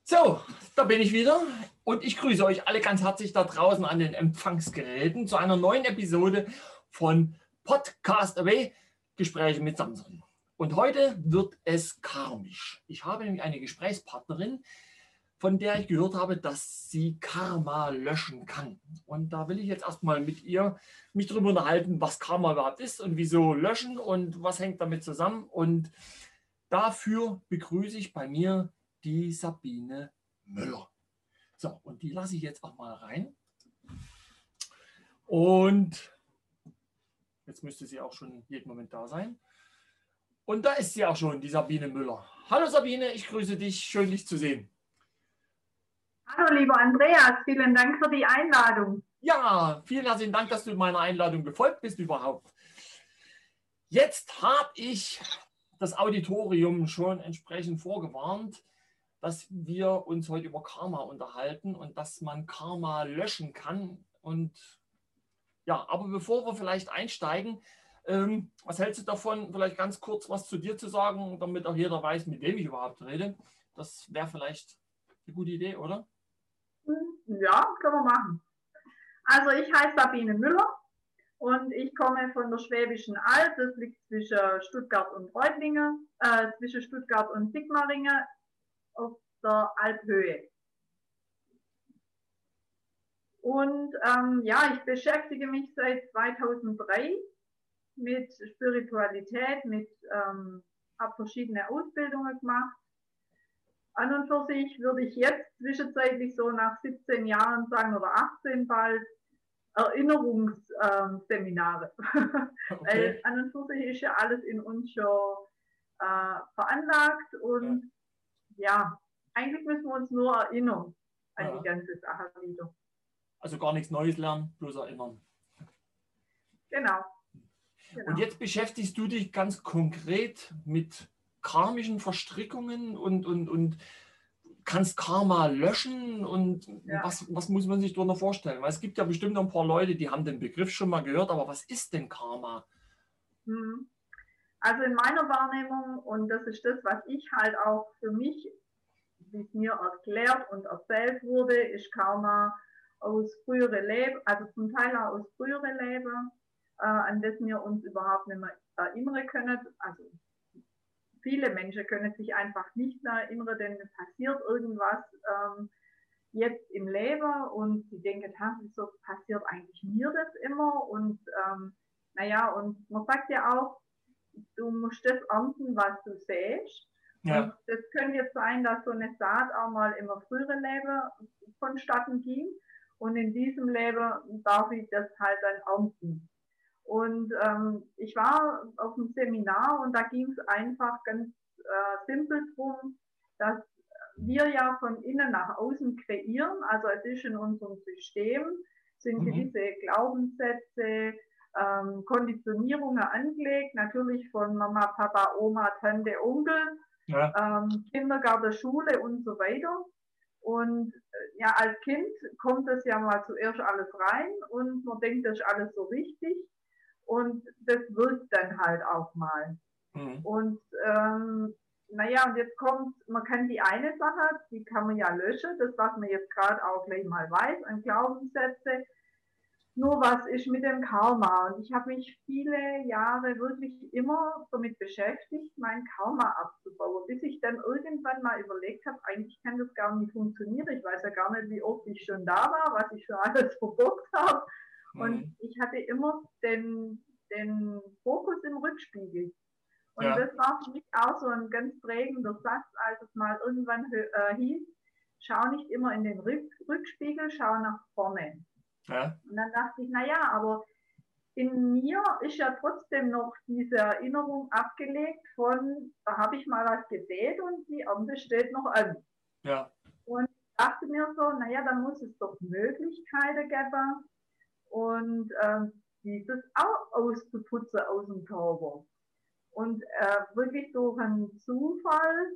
So, da bin ich wieder und ich grüße euch alle ganz herzlich da draußen an den Empfangsgeräten zu einer neuen Episode von Podcast Away, Gespräche mit Samson. Und heute wird es karmisch. Ich habe nämlich eine Gesprächspartnerin, von der ich gehört habe, dass sie Karma löschen kann. Und da will ich jetzt erstmal mit ihr mich darüber unterhalten, was Karma überhaupt ist und wieso löschen und was hängt damit zusammen. Und dafür begrüße ich bei mir die Sabine Müller. So, und die lasse ich jetzt auch mal rein. Und jetzt müsste sie auch schon jeden Moment da sein. Und da ist sie auch schon, die Sabine Müller. Hallo Sabine, ich grüße dich. Schön, dich zu sehen. Hallo, lieber Andreas, vielen Dank für die Einladung. Ja, vielen herzlichen Dank, dass du meiner Einladung gefolgt bist überhaupt. Jetzt habe ich das Auditorium schon entsprechend vorgewarnt, dass wir uns heute über Karma unterhalten und dass man Karma löschen kann. Und ja, aber bevor wir vielleicht einsteigen, was hältst du davon, vielleicht ganz kurz was zu dir zu sagen, damit auch jeder weiß, mit wem ich überhaupt rede? Das wäre vielleicht eine gute Idee, oder? Ja, können wir machen. Also ich heiße Sabine Müller und ich komme von der Schwäbischen Alb. Das liegt zwischen Stuttgart und Reutlingen, zwischen Stuttgart und Sigmaringen auf der Alphöhe. Und ja, ich beschäftige mich seit 2003 mit Spiritualität, habe verschiedene Ausbildungen gemacht. An und für sich würde ich jetzt zwischenzeitlich so nach 17 Jahren sagen oder 18 bald Erinnerungsseminare. Okay. Weil an und für sich ist ja alles in uns schon veranlagt und ja, eigentlich müssen wir uns nur erinnern an die ganze Sache wieder. Also gar nichts Neues lernen, bloß erinnern. Genau. Und jetzt beschäftigst du dich ganz konkret mit karmischen Verstrickungen und kannst Karma löschen und was muss man sich darunter vorstellen? Weil es gibt ja bestimmt ein paar Leute, die haben den Begriff schon mal gehört, aber was ist denn Karma? Also in meiner Wahrnehmung, und das ist das, was ich halt auch für mich, wie es mir erklärt und erzählt wurde, ist Karma aus früheren Leben, also zum Teil auch aus früheren Leben, an das wir uns überhaupt nicht mehr erinnern können. Also viele Menschen können sich einfach nicht mehr erinnern, denn es passiert irgendwas jetzt im Leben und sie denken, wieso passiert eigentlich mir das immer? Und naja, und man sagt ja auch, du musst das ernten, was du säst. Ja. Und das könnte jetzt sein, dass so eine Saat auch mal im früheren Leben vonstatten ging und in diesem Leben darf ich das halt dann ernten. Und ich war auf einem Seminar und da ging es einfach ganz simpel drum, dass wir ja von innen nach außen kreieren, also es ist in unserem System, sind gewisse Glaubenssätze, Konditionierungen angelegt, natürlich von Mama, Papa, Oma, Tante, Onkel, Kindergarten, Schule und so weiter. Und ja, als Kind kommt das ja mal zuerst alles rein und man denkt, das ist alles so wichtig. Und das wirkt dann halt auch mal. Und naja, und jetzt kommt, man kann die eine Sache, die kann man ja löschen, das was man jetzt gerade auch gleich mal weiß, an Glaubenssätze. Nur was ist mit dem Karma? Und ich habe mich viele Jahre wirklich immer damit beschäftigt, mein Karma abzubauen, bis ich dann irgendwann mal überlegt habe, eigentlich kann das gar nicht funktionieren. Ich weiß ja gar nicht, wie oft ich schon da war, was ich für alles verbockt habe. Und ich hatte immer den Fokus im Rückspiegel. Und das war für mich auch so ein ganz prägender Satz, als es mal irgendwann hieß, schau nicht immer in den Rückspiegel, schau nach vorne. Ja. Und dann dachte ich, naja, aber in mir ist ja trotzdem noch diese Erinnerung abgelegt von, da habe ich mal was gesät und die Ernte steht noch an. Ja. Und ich dachte mir so, naja, dann muss es doch Möglichkeiten geben und dieses auch auszuputzen aus dem Körper. Und wirklich durch einen Zufall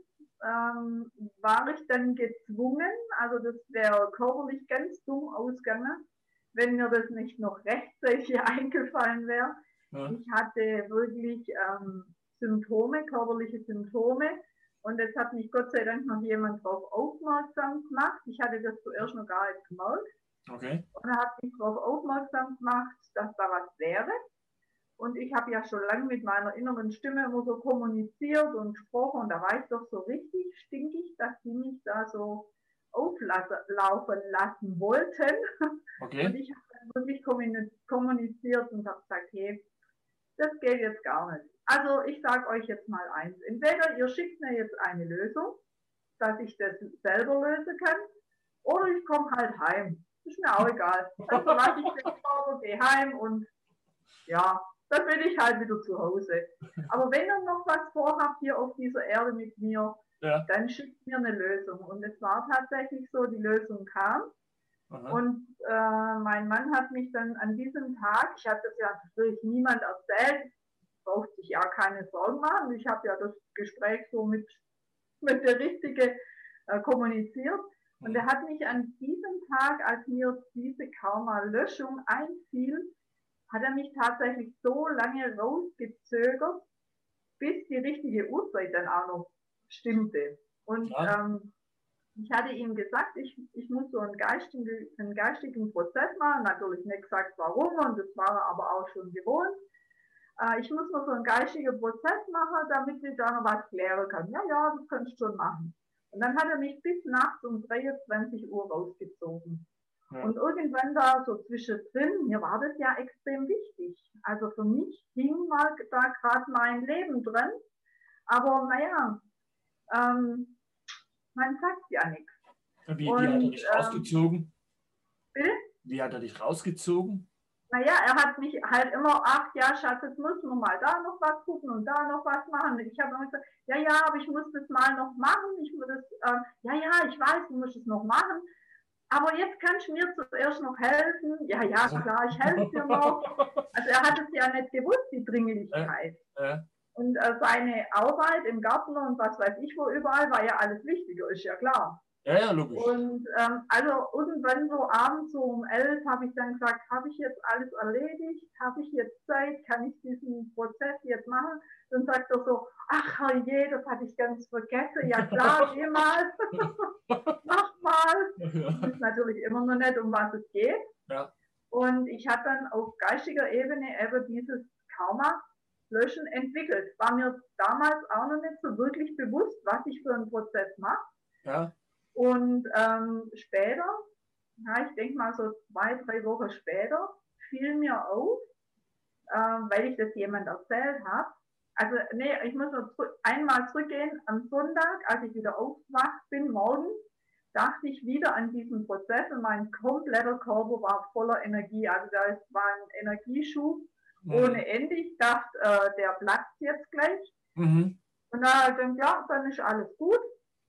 war ich dann gezwungen, also das wäre körperlich ganz dumm ausgegangen, wenn mir das nicht noch rechtzeitig eingefallen wäre. Ja. Ich hatte wirklich Symptome, körperliche Symptome Und jetzt hat mich Gott sei Dank noch jemand darauf aufmerksam gemacht. Ich hatte das zuerst noch gar nicht gemerkt. Okay. Und er hat mich darauf aufmerksam gemacht, dass da was wäre. Und ich habe ja schon lange mit meiner inneren Stimme immer so kommuniziert und gesprochen. Und da war ich doch so richtig stinkig, dass die mich da so auflaufen lassen wollten. Okay. Und ich habe dann wirklich kommuniziert und habe gesagt, hey, das geht jetzt gar nicht. Also ich sage euch jetzt mal eins. Entweder ihr schickt mir jetzt eine Lösung, dass ich das selber lösen kann, oder ich komme halt heim. Ist mir auch egal. Dann verlasse ich den Körper, gehe heim und ja, dann bin ich halt wieder zu Hause. Aber wenn ihr noch was vorhabt hier auf dieser Erde mit mir, Ja. dann schickt mir eine Lösung. Und es war tatsächlich so, die Lösung kam. Aha. Und mein Mann hat mich dann an diesem Tag, ich habe das ja natürlich niemand erzählt, braucht sich ja keine Sorgen machen. Ich habe ja das Gespräch so mit der Richtige kommuniziert. Und er hat mich an diesem Tag, als mir diese Karma-Löschung einfiel, hat er mich tatsächlich so lange rausgezögert, bis die richtige Uhrzeit dann auch noch stimmte. Und ich hatte ihm gesagt, ich muss so einen geistigen Prozess machen, natürlich nicht gesagt warum, und das war er aber auch schon gewohnt. Ich muss noch so einen geistigen Prozess machen, damit ich da noch was klären kann. Ja, ja, das kannst du schon machen. Und dann hat er mich bis nachts um 23 Uhr rausgezogen. Ja. Und irgendwann da so zwischendrin, mir war das ja extrem wichtig. Also für mich hing mal da gerade mein Leben drin. Aber naja, man sagt ja nichts. Wie hat er dich rausgezogen? Bitte? Wie hat er dich rausgezogen? Naja, er hat mich halt immer, ach ja, Schatz, jetzt müssen wir mal da noch was gucken und da noch was machen. Ich habe immer gesagt, ja, ja, aber ich muss das mal noch machen. Ich muss das, ja, ja, ich weiß, du musst es noch machen. Aber jetzt kannst du mir zuerst noch helfen. Ja, ja, klar, ich helfe dir noch. Also er hat es ja nicht gewusst, die Dringlichkeit. Und seine Arbeit im Garten und was weiß ich wo überall war ja alles wichtiger, ist ja klar. Ja, ja, logisch. Und also irgendwann so abends so um 11 habe ich dann gesagt, habe ich jetzt alles erledigt? Habe ich jetzt Zeit? Kann ich diesen Prozess jetzt machen? Dann sagt er so, ach herrje, das hatte ich ganz vergessen. Ja klar, geh mal, mach mal. Ich weiß natürlich immer noch nicht, um was es geht. Ja. Und ich habe dann auf geistiger Ebene eben dieses Karma-Löschen entwickelt. War mir damals auch noch nicht so wirklich bewusst, was ich für einen Prozess mache. Ja. Und später, ja, ich denke mal so 2-3 Wochen später, fiel mir auf, weil ich das jemand erzählt habe. Also, nee, ich muss noch einmal zurückgehen. Am Sonntag, als ich wieder aufgewacht bin, morgens, dachte ich wieder an diesen Prozess und mein kompletter Körper war voller Energie. Also, da war ein Energieschub ohne Ende. Ich dachte, der platzt jetzt gleich. Und da habe ich gedacht, ja, dann ist alles gut.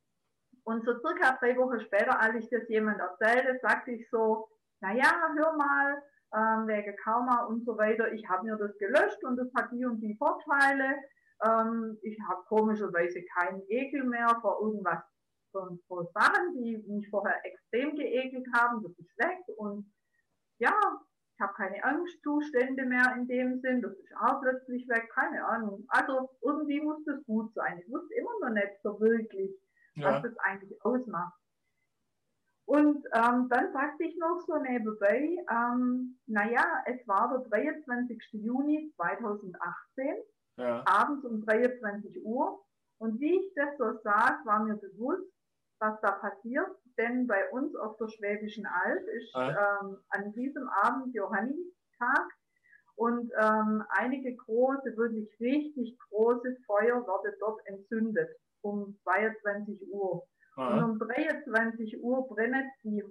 Und so circa 3 Wochen später, als ich das jemand erzählte, sagte ich so, naja, hör mal, wegen Karma und so weiter, ich habe mir das gelöscht und das hat die und die Vorteile. Ich habe komischerweise keinen Ekel mehr vor irgendwas, vor Sachen, die mich vorher extrem geekelt haben, das ist weg. Und ja, ich habe keine Angstzustände mehr in dem Sinn, das ist auch plötzlich weg, keine Ahnung. Also irgendwie muss das gut sein. Ich wusste immer noch nicht so wirklich, was das eigentlich ausmacht. Und dann sagte ich noch so nebenbei, naja, es war der 23. Juni 2018, abends um 23 Uhr. Und wie ich das so saß, war mir bewusst, was da passiert. Denn bei uns auf der Schwäbischen Alb ist an diesem Abend Johannistag. Und einige große, wirklich richtig große Feuer wurden dort entzündet um 22 Uhr. Und um 23 Uhr brennen die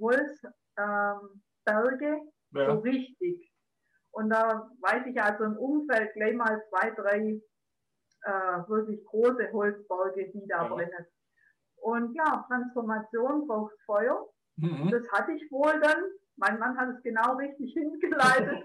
Holzberge so richtig. Und da weiß ich also im Umfeld gleich mal 2-3 wirklich große Holzberge, die da brennen. Und ja, Transformation braucht Feuer. Das hatte ich wohl dann. Mein Mann hat es genau richtig hingeleitet.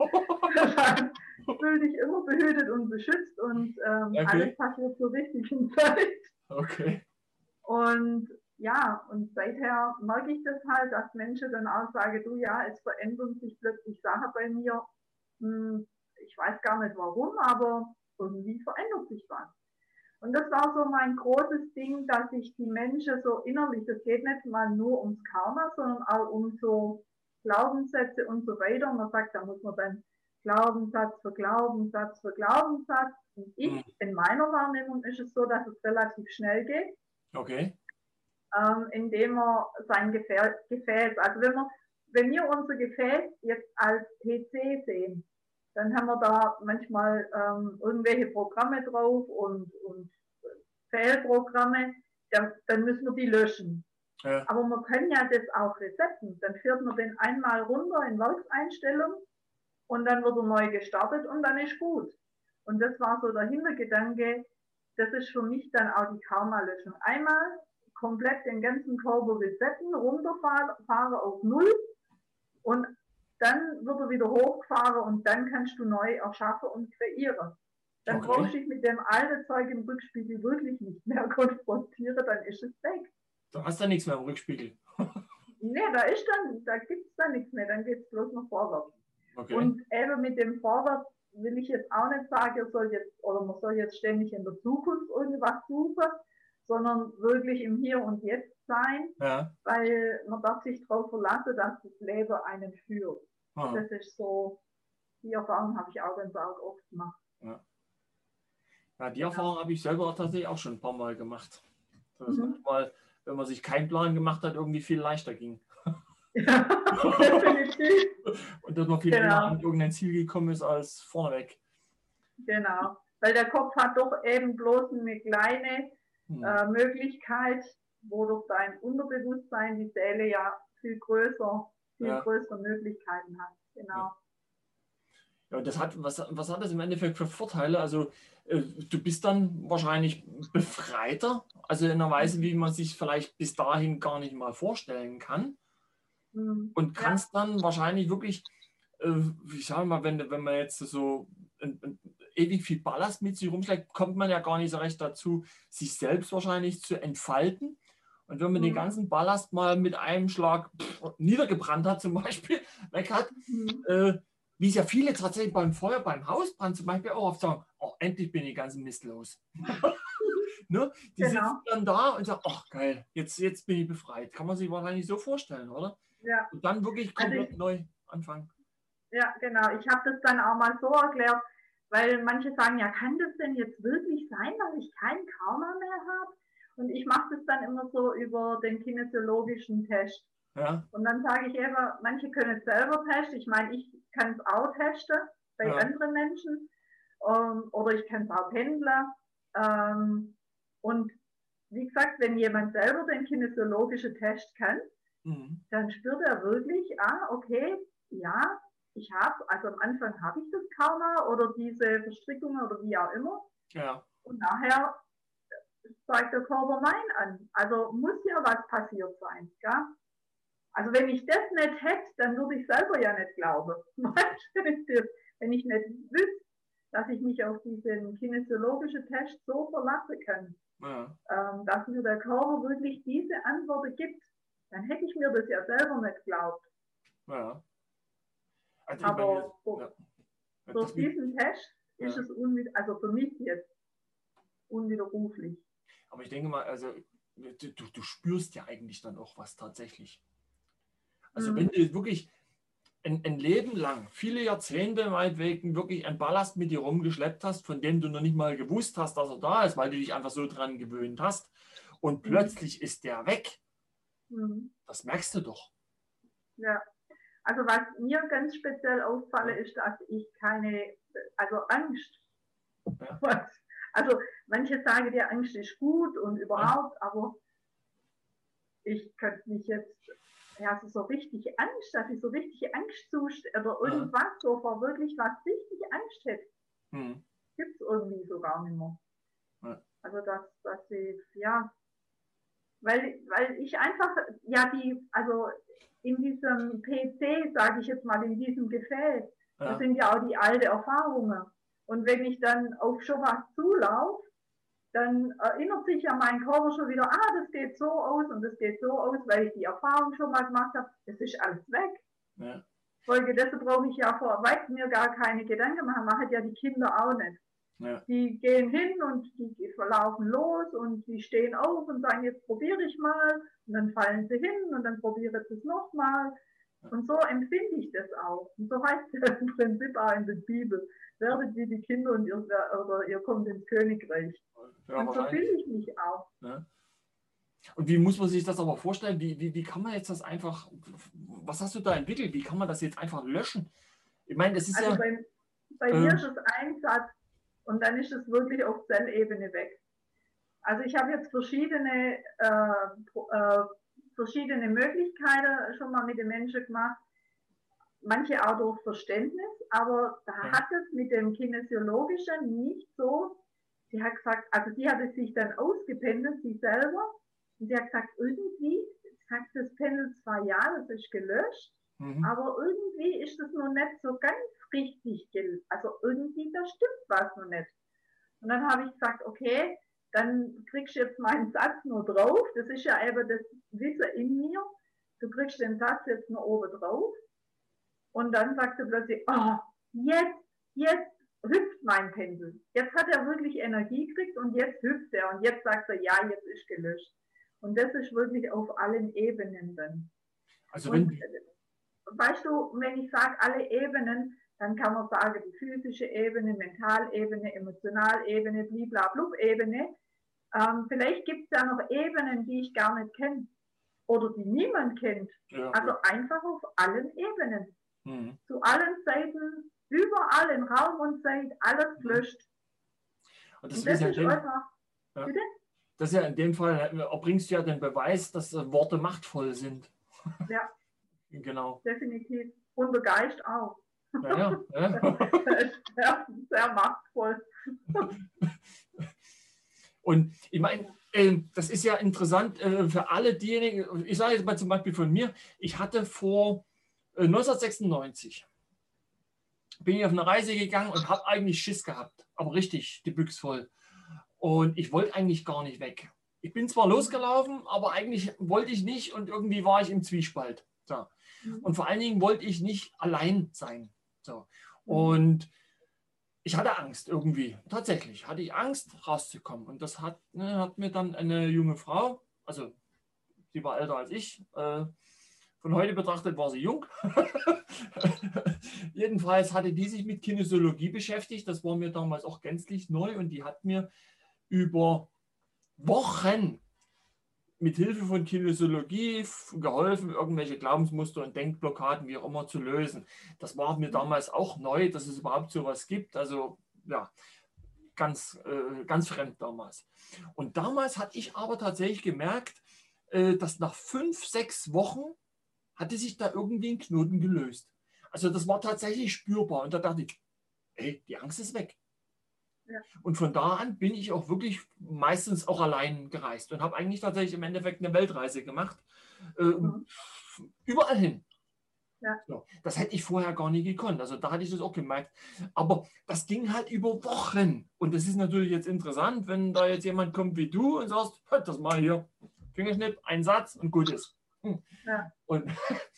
Fühle dich immer behütet und beschützt und alles passiert zur richtigen Zeit. Okay. Und ja, und seither merke ich das halt, dass Menschen dann auch sagen, du ja, es verändern sich plötzlich Sachen bei mir. Ich weiß gar nicht warum, aber irgendwie verändert sich was. Und das war so mein großes Ding, dass ich die Menschen so innerlich, das geht nicht mal nur ums Karma, sondern auch um so Glaubenssätze und so weiter. Und man sagt, da muss man dann Glaubenssatz für Glaubenssatz für Glaubenssatz. Und in meiner Wahrnehmung ist es so, dass es relativ schnell geht. Okay. Indem man sein Gefäß, also wenn wir unser Gefäß jetzt als PC sehen, dann haben wir da manchmal irgendwelche Programme drauf und Fehlprogramme, dann müssen wir die löschen. Ja. Aber man kann ja das auch resetten. Dann fährt man den einmal runter in Werkseinstellung und dann wird er neu gestartet und dann ist gut. Und das war so der Hintergedanke, das ist für mich dann auch die Karma-Löschung. Einmal komplett den ganzen Körper resetten, runterfahren auf Null und dann wird er wieder hochgefahren und dann kannst du neu erschaffen und kreieren. Dann brauchst du dich mit dem alten Zeug im Rückspiegel wirklich nicht mehr konfrontieren, dann ist es weg. Du hast da nichts mehr im Rückspiegel. Nee, da gibt es dann nichts mehr, dann geht es bloß noch vorwärts. Okay. Und eben mit dem Vorwärts will ich jetzt auch nicht sagen, man soll jetzt ständig in der Zukunft irgendwas suchen, sondern wirklich im Hier und Jetzt sein, weil man darf sich darauf verlassen, dass das Leben einen führt. Das ist so, die Erfahrung habe ich auch ganz oft gemacht. Ja, die Erfahrung habe ich selber tatsächlich auch schon ein paar Mal gemacht. Dass es manchmal, wenn man sich keinen Plan gemacht hat, irgendwie viel leichter ging. Ja, definitiv. Und dass man viel näher an irgendein Ziel gekommen ist als vorneweg. Genau, weil der Kopf hat doch eben bloß eine kleine Möglichkeit, wo durch dein Unterbewusstsein die Seele ja viel größere Möglichkeiten hat. Genau. Ja, und was hat das im Endeffekt für Vorteile? Also du bist dann wahrscheinlich befreiter, also in einer Weise, wie man sich vielleicht bis dahin gar nicht mal vorstellen kann. Und kannst dann wahrscheinlich wirklich, ich sage mal, wenn man jetzt so ewig viel Ballast mit sich rumschlägt, kommt man ja gar nicht so recht dazu, sich selbst wahrscheinlich zu entfalten. Und wenn man den ganzen Ballast mal mit einem Schlag niedergebrannt hat, zum Beispiel, weg hat, wie es ja viele tatsächlich beim Hausbrand zum Beispiel auch oft sagen, oh, endlich bin ich ganz Mist los. Ne? Die sitzen dann da und sagen, ach geil, jetzt bin ich befreit. Kann man sich wahrscheinlich so vorstellen, oder? Ja. Und dann wirklich komplett neu anfangen. Ja, genau. Ich habe das dann auch mal so erklärt, weil manche sagen, ja, kann das denn jetzt wirklich sein, dass ich kein Karma mehr habe? Und ich mache das dann immer so über den kinesiologischen Test. Ja. Und dann sage ich eben, manche können es selber testen. Ich meine, ich kann es auch testen bei anderen Menschen. Oder ich kann es auch pendeln. Und wie gesagt, wenn jemand selber den kinesiologischen Test kann, dann spürt er wirklich, okay, ja, ich habe, also am Anfang habe ich das Karma oder diese Verstrickungen oder wie auch immer. Ja. Und nachher zeigt der Körper Nein an. Also muss ja was passiert sein. Ja? Also wenn ich das nicht hätte, dann würde ich selber ja nicht glauben. Wenn ich nicht wüsste, dass ich mich auf diesen kinesiologischen Test so verlassen kann, dass mir der Körper wirklich diese Antworten gibt, dann hätte ich mir das ja selber nicht geglaubt. Ja. Also aber durch diesen Test ist es also für mich jetzt unwiderruflich. Aber ich denke mal, also du spürst ja eigentlich dann auch was tatsächlich. Also wenn du wirklich ein Leben lang, viele Jahrzehnte meinetwegen, wirklich einen Ballast mit dir rumgeschleppt hast, von dem du noch nicht mal gewusst hast, dass er da ist, weil du dich einfach so dran gewöhnt hast und plötzlich ist der weg. Das merkst du doch. Ja. Also was mir ganz speziell auffällt, ist, dass ich Angst. Ja. Also manche sagen, die Angst ist gut und überhaupt, aber ich könnte mich jetzt, also so richtig Angst, dass ich so richtig Angstzustände oder irgendwas so vor wirklich was richtig Angst hätte, gibt es irgendwie so gar nicht mehr. Ja. Also dass ich, weil ich einfach, also in diesem PC, sage ich jetzt mal, in diesem Gefäß, das sind ja auch die alten Erfahrungen. Und wenn ich dann auf schon was zulaufe, dann erinnert sich ja mein Körper schon wieder, das geht so aus und das geht so aus, weil ich die Erfahrung schon mal gemacht habe, das ist alles weg. Ja. Folgedessen brauche ich ja vor weitem mir gar keine Gedanken machen, machen ja die Kinder auch nicht. Ja. Die gehen hin und die laufen los und die stehen auf und sagen, jetzt probiere ich mal. Und dann fallen sie hin und dann probiere ich es nochmal. Und so empfinde ich das auch. Und so heißt es im Prinzip auch in der Bibel. Werdet wie die Kinder und ihr kommt ins Königreich. Ja, und so fühle ich mich auch. Ja. Und wie muss man sich das aber vorstellen? Wie kann man jetzt das einfach, was hast du da entwickelt? Wie kann man das jetzt einfach löschen? Ich meine, das ist also ja... bei mir ist es ein Satz und dann ist es wirklich auf Zellebene weg. Also ich habe jetzt verschiedene Möglichkeiten schon mal mit den Menschen gemacht. Manche auch durch Verständnis, aber da hat es mit dem Kinesiologischen nicht so. Sie hat gesagt, also sie hat es sich dann ausgependelt, sie selber, und sie hat gesagt, irgendwie, sagt das Pendel zwar ja, das ist gelöscht, aber irgendwie ist das noch nicht so ganz richtig, also irgendwie, da stimmt was noch nicht. Und dann habe ich gesagt, okay, dann kriegst du jetzt meinen Satz nur drauf, das ist ja eben das Wissen in mir, du kriegst den Satz jetzt nur oben drauf. Und dann sagt er plötzlich, oh, jetzt hüpft mein Pendel. Jetzt hat er wirklich Energie gekriegt und jetzt hüpft er. Und jetzt sagt er, ja, jetzt ist gelöscht. Und das ist wirklich auf allen Ebenen dann. Also und, weißt du, wenn ich sage alle Ebenen, dann kann man sagen, die physische Ebene, Mentalebene, Emotionalebene, Bliblablub-Ebene. Vielleicht gibt es ja noch Ebenen, die ich gar nicht kenne. Oder die niemand kennt. Ja, also einfach auf allen Ebenen. Zu allen Seiten, überall in Raum und Zeit, alles löscht. Und das ist einfach. Ja. Das ist ja in dem Fall, erbringst du ja den Beweis, dass Worte machtvoll sind. Ja. Genau. Definitiv. Und der Geist auch. Ja. Ja, sehr machtvoll. Und ich meine, das ist ja interessant für alle diejenigen, ich sage jetzt mal zum Beispiel von mir, ich hatte vor 1996 bin ich auf eine Reise gegangen und habe eigentlich Schiss gehabt, aber richtig die Büchse voll. Und ich wollte eigentlich gar nicht weg. Ich bin zwar losgelaufen, aber eigentlich wollte ich nicht und irgendwie war ich im Zwiespalt. So. Und vor allen Dingen wollte ich nicht allein sein. So. Und ich hatte Angst irgendwie. Tatsächlich hatte ich Angst, rauszukommen. Und das hat mir dann eine junge Frau, also sie war älter als ich, von heute betrachtet war sie jung. Jedenfalls hatte die sich mit Kinesiologie beschäftigt. Das war mir damals auch gänzlich neu und die hat mir über Wochen mit Hilfe von Kinesiologie geholfen, irgendwelche Glaubensmuster und Denkblockaden, wie auch immer, zu lösen. Das war mir damals auch neu, dass es überhaupt sowas gibt. Also ja, ganz fremd damals. Und damals hatte ich aber tatsächlich gemerkt, dass nach 5, 6 Wochen hatte sich da irgendwie ein Knoten gelöst. Also das war tatsächlich spürbar. Und da dachte ich, ey, die Angst ist weg. Ja. Und von da an bin ich auch wirklich meistens auch allein gereist und habe eigentlich tatsächlich im Endeffekt eine Weltreise gemacht. Überall hin. Ja. So, das hätte ich vorher gar nie gekonnt. Also da hatte ich das auch gemerkt. Aber das ging halt über Wochen. Und das ist natürlich jetzt interessant, wenn da jetzt jemand kommt wie du und sagst, das mal hier, Fingerschnipp, ein Satz und gut ist. Ja. Und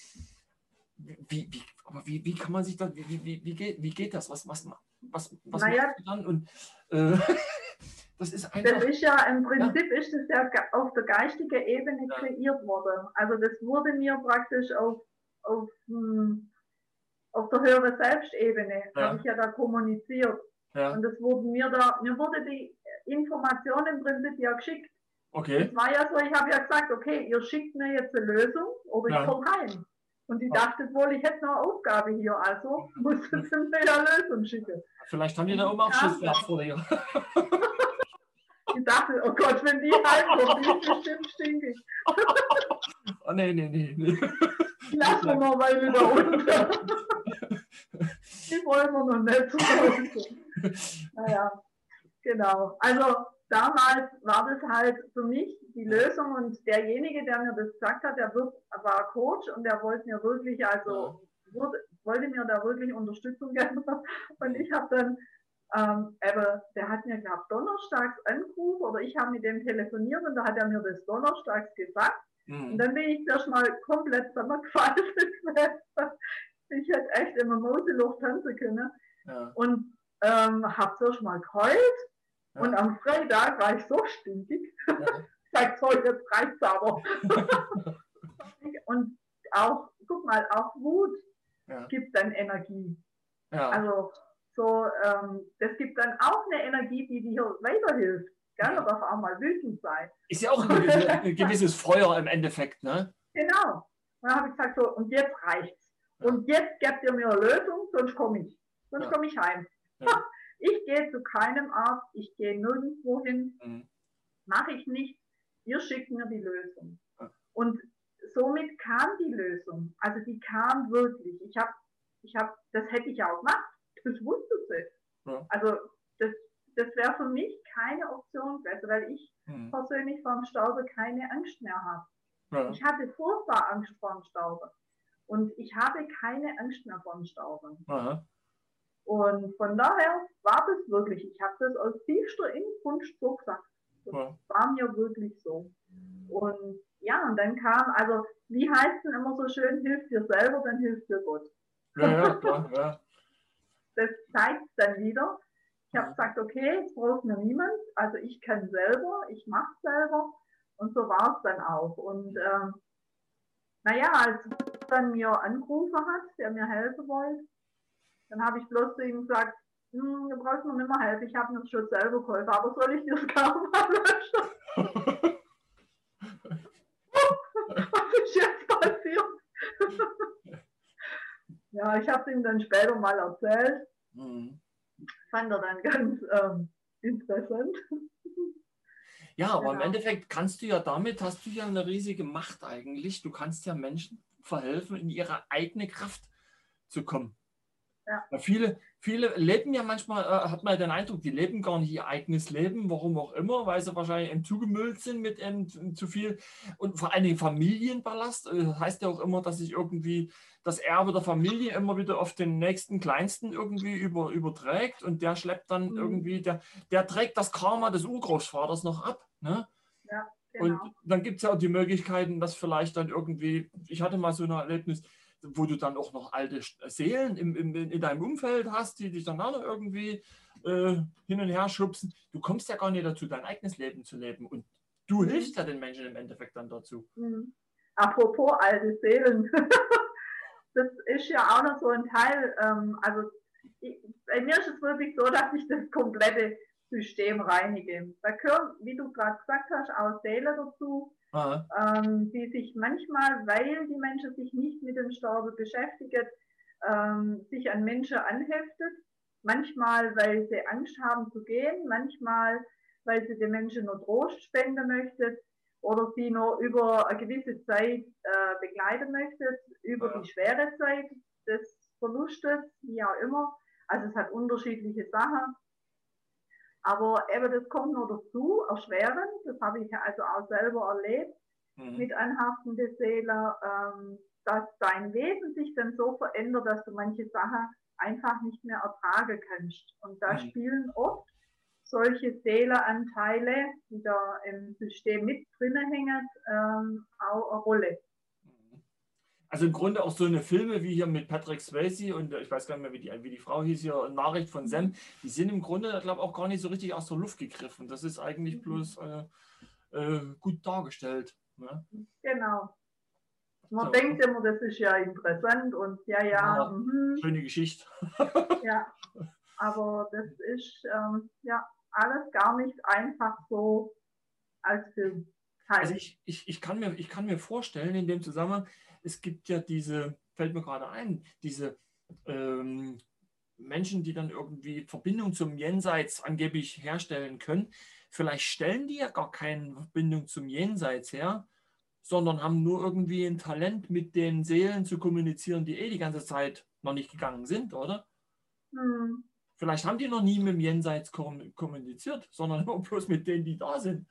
wie kann man sich das, wie geht das? Was machst du dann? Und das ist einfach. Das ist ja im Prinzip ist das ja auf der geistigen Ebene kreiert worden. Also das wurde mir praktisch auf der höheren Selbstebene, habe ich ja da kommuniziert. Ja. Und das wurde mir wurde die Information im Prinzip ja geschickt. Okay. Es war ja so, ich habe ja gesagt, okay, ihr schickt mir jetzt eine Lösung oder ich komme heim. Und die dachte wohl, ich hätte noch eine Aufgabe hier, also musste sie mir eine Lösung schicken. Vielleicht haben die da oben auch Schiss gehabt vor dir. Ich dachte, oh Gott, wenn die heimkommt, die ist bestimmt stinkig. Oh nee. Lass wir mal mal wieder unter. Die wollen wir noch nicht zu Hause. Naja, genau. Also damals war das halt für mich die Lösung und derjenige, der mir das gesagt hat, der war Coach und der wollte mir wirklich, wollte mir da wirklich Unterstützung geben. Und ich habe dann, der hat mir, glaube ich, donnerstags angerufen oder ich habe mit dem telefoniert und da hat er mir das donnerstags gesagt. Und dann bin ich erst mal komplett zusammengefallen. Ich hätte echt immer Mauseluft tanzen können. Ja. Und habe zuerst mal geheult und am Freitag war ich so stinkig. Ich sage, so, jetzt reicht's aber. Und auch, guck mal, auch Wut gibt dann Energie. Also so, das gibt dann auch eine Energie, die dir weiterhilft. Gell? Ja. Oder auch mal wütend sein. Ist ja auch ein gewisses Feuer im Endeffekt, ne? Genau. Und dann habe ich gesagt, so, und jetzt reicht's. Ja. Und jetzt gebt ihr mir eine Lösung, sonst komme ich. Sonst komme ich heim. Ja. Ich gehe zu keinem Arzt, ich gehe nirgendwo hin, mache ich nicht. Ihr schickt mir die Lösung. Ja. Und somit kam die Lösung. Also die kam wirklich. Das hätte ich auch gemacht. Das wusste sie. Ja. Also das wäre für mich keine Option gewesen, weil ich persönlich vor dem Stauben keine Angst mehr habe. Ja. Ich hatte furchtbar Angst vor dem Stauben. Und ich habe keine Angst mehr vor dem Stauben. Aha. Und von daher war das wirklich, ich habe das aus tiefster Inbrunst so gesagt. Das war mir wirklich so. Und ja, und dann kam, also wie heißt es denn immer so schön, hilf dir selber, dann hilft dir Gott. Ja, klar, ja. Das zeigt es dann wieder. Ich habe gesagt, okay, es braucht mir niemand, also ich kann selber, ich mache es selber. Und so war es dann auch. Und naja, als er dann mir angerufen hat, der mir helfen wollte, dann habe ich bloß zu ihm gesagt, du brauchst mir nicht mehr helfen, ich habe mir das schon selber geholfen, aber soll ich dir das Karma löschen? Was ist jetzt passiert? Ja, ich habe es ihm dann später mal erzählt. Fand er dann ganz interessant. Ja, aber im Endeffekt kannst du ja damit, hast du ja eine riesige Macht eigentlich. Du kannst ja Menschen verhelfen, in ihre eigene Kraft zu kommen. Ja. Viele leben ja manchmal, hat man den Eindruck, die leben gar nicht ihr eigenes Leben, warum auch immer, weil sie wahrscheinlich zugemüllt sind mit zu viel und vor allen Dingen Familienballast. Heißt ja auch immer, dass sich irgendwie das Erbe der Familie immer wieder auf den nächsten Kleinsten irgendwie überträgt und der schleppt dann irgendwie, der trägt das Karma des Urgroßvaters noch ab. Ne? Ja, genau. Und dann gibt es ja auch die Möglichkeiten, dass vielleicht dann irgendwie, ich hatte mal so ein Erlebnis, wo du dann auch noch alte Seelen in deinem Umfeld hast, die dich dann auch noch irgendwie hin und her schubsen. Du kommst ja gar nicht dazu, dein eigenes Leben zu leben. Und du hilfst ja den Menschen im Endeffekt dann dazu. Apropos alte Seelen. Das ist ja auch noch so ein Teil. Also bei mir ist es wirklich so, dass ich das komplette System reinige. Da gehören, wie du gerade gesagt hast, auch Seelen dazu. Die sich manchmal, weil die Menschen sich nicht mit dem Sterben beschäftigen, sich an Menschen anheftet. Manchmal, weil sie Angst haben zu gehen, manchmal, weil sie den Menschen nur Trost spenden möchten oder sie nur über eine gewisse Zeit begleiten möchten, über die schwere Zeit des Verlustes, wie auch immer. Also es hat unterschiedliche Sachen. Aber eben, das kommt noch dazu, erschwerend, das habe ich also auch selber erlebt, mit anhaftenden Seelen, dass dein Wesen sich dann so verändert, dass du manche Sachen einfach nicht mehr ertragen kannst. Und da spielen oft solche Seelenanteile, die da im System mit drinnen hängen, auch eine Rolle. Also im Grunde auch so eine Filme wie hier mit Patrick Swayze und ich weiß gar nicht mehr, wie die Frau hieß hier, Nachricht von Sam, die sind im Grunde, ich glaube, auch gar nicht so richtig aus der Luft gegriffen. Das ist eigentlich bloß gut dargestellt. Ne? Genau. Man denkt immer, das ist ja interessant und ja. Schöne Geschichte. Ja, aber das ist ja alles gar nicht einfach so als Film. Also ich kann mir vorstellen, in dem Zusammenhang, es gibt ja fällt mir gerade ein, diese Menschen, die dann irgendwie Verbindung zum Jenseits angeblich herstellen können. Vielleicht stellen die ja gar keine Verbindung zum Jenseits her, sondern haben nur irgendwie ein Talent, mit den Seelen zu kommunizieren, die die ganze Zeit noch nicht gegangen sind, oder? Vielleicht haben die noch nie mit dem Jenseits kommuniziert, sondern immer bloß mit denen, die da sind.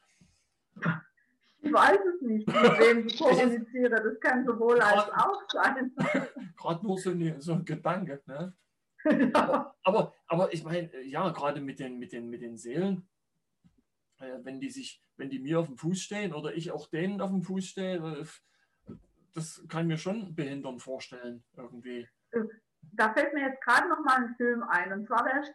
Ich weiß es nicht, mit wem ich kommuniziere. Das kann sowohl als auch sein. Gerade nur so ein Gedanke. Ne? Ja. Aber ich meine, ja, gerade mit den Seelen, wenn die mir auf dem Fuß stehen oder ich auch denen auf dem Fuß stehe, das kann mir schon behindern vorstellen irgendwie. Da fällt mir jetzt gerade noch mal ein Film ein. Und zwar, der ist ganz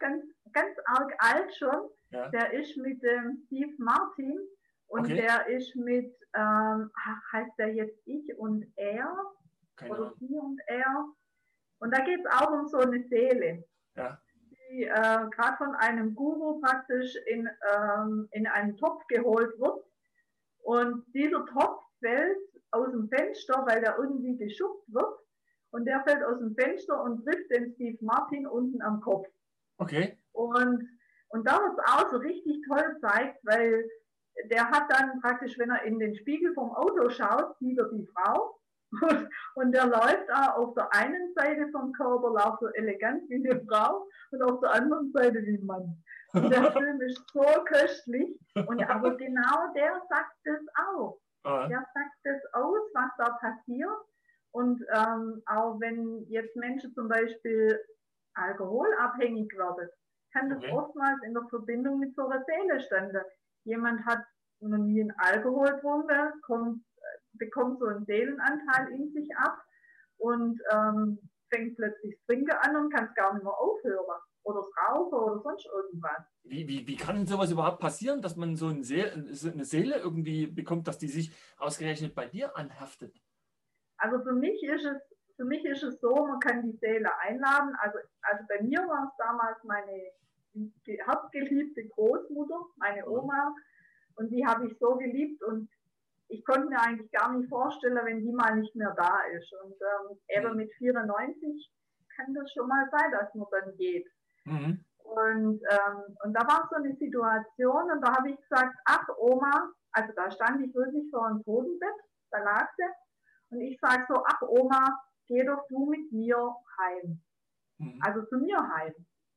ganz arg alt schon. Ja. Der ist mit dem Steve Martin und der ist mit, heißt der jetzt Ich und Er? Keine Oder Ahnung. Sie und Er. Und da geht es auch um so eine Seele, die gerade von einem Guru praktisch in einen Topf geholt wird. Und dieser Topf fällt aus dem Fenster, weil der irgendwie geschubbt wird. Und der fällt aus dem Fenster und trifft den Steve Martin unten am Kopf. Okay. Und da wird es auch so richtig toll gezeigt, weil der hat dann praktisch, wenn er in den Spiegel vom Auto schaut, sieht er die Frau. Und der läuft auch auf der einen Seite vom Körper, läuft so elegant wie eine Frau und auf der anderen Seite wie ein Mann. Und der Film ist so köstlich. Und aber genau der sagt es auch. Der sagt es aus, was da passiert. Und auch wenn jetzt Menschen zum Beispiel alkoholabhängig werden, kann das oftmals in der Verbindung mit so einer Seele stehen. Jemand hat noch nie einen Alkohol getrunken, bekommt so einen Seelenanteil in sich ab und fängt plötzlich das Trinken an und kann es gar nicht mehr aufhören. Oder das Rauchen oder sonst irgendwas. Wie kann denn sowas überhaupt passieren, dass man so eine Seele irgendwie bekommt, dass die sich ausgerechnet bei dir anhaftet? Also für mich ist es so, man kann die Seele einladen. Also bei mir war es damals meine herzgeliebte Großmutter, meine Oma, und die habe ich so geliebt und ich konnte mir eigentlich gar nicht vorstellen, wenn die mal nicht mehr da ist. Und eben mit 94 kann das schon mal sein, dass man dann geht. Mhm. Und da war so eine Situation und da habe ich gesagt, ach Oma, also da stand ich wirklich vor einem Totenbett, da lag sie. Und ich sage so, ach Oma, geh doch du mit mir heim. Also zu mir heim.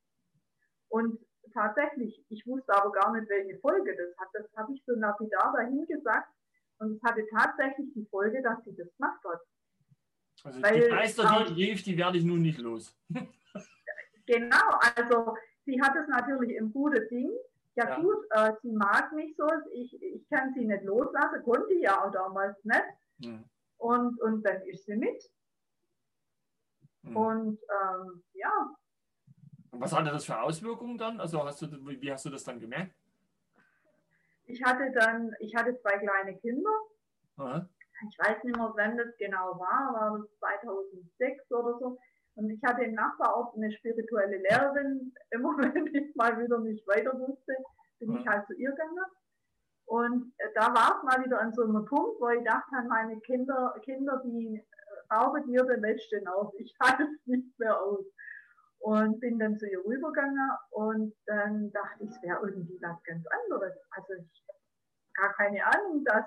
Und tatsächlich, ich wusste aber gar nicht, welche Folge das hat. Das habe ich so lapidar dahin gesagt. Und es hatte tatsächlich die Folge, dass sie das gemacht hat. Also die Geister, die rief, die werde ich nun nicht los. Genau, also sie hat es natürlich im guten Ding. Ja gut, sie mag mich so, ich kann sie nicht loslassen, konnte ja auch damals nicht. Mhm. Und dann ist sie mit. Mhm. Und ja. Und was hatte das für Auswirkungen dann? Also wie hast du das dann gemerkt? Ich hatte 2 kleine Kinder. Aha. Ich weiß nicht mehr, wann das genau war das 2006 oder so. Und ich hatte im Nachbarort eine spirituelle Lehrerin. Immer wenn ich mal wieder nicht weiter wusste, bin ich halt zu ihr gegangen. Und da war es mal wieder an so einem Punkt, wo ich dachte, meine Kinder, die rauben mir den letzten auf. Ich halte es nicht mehr aus. Und bin dann zu ihr rübergegangen und dann dachte ich, es wäre irgendwie was ganz anderes. Also ich habe gar keine Ahnung, dass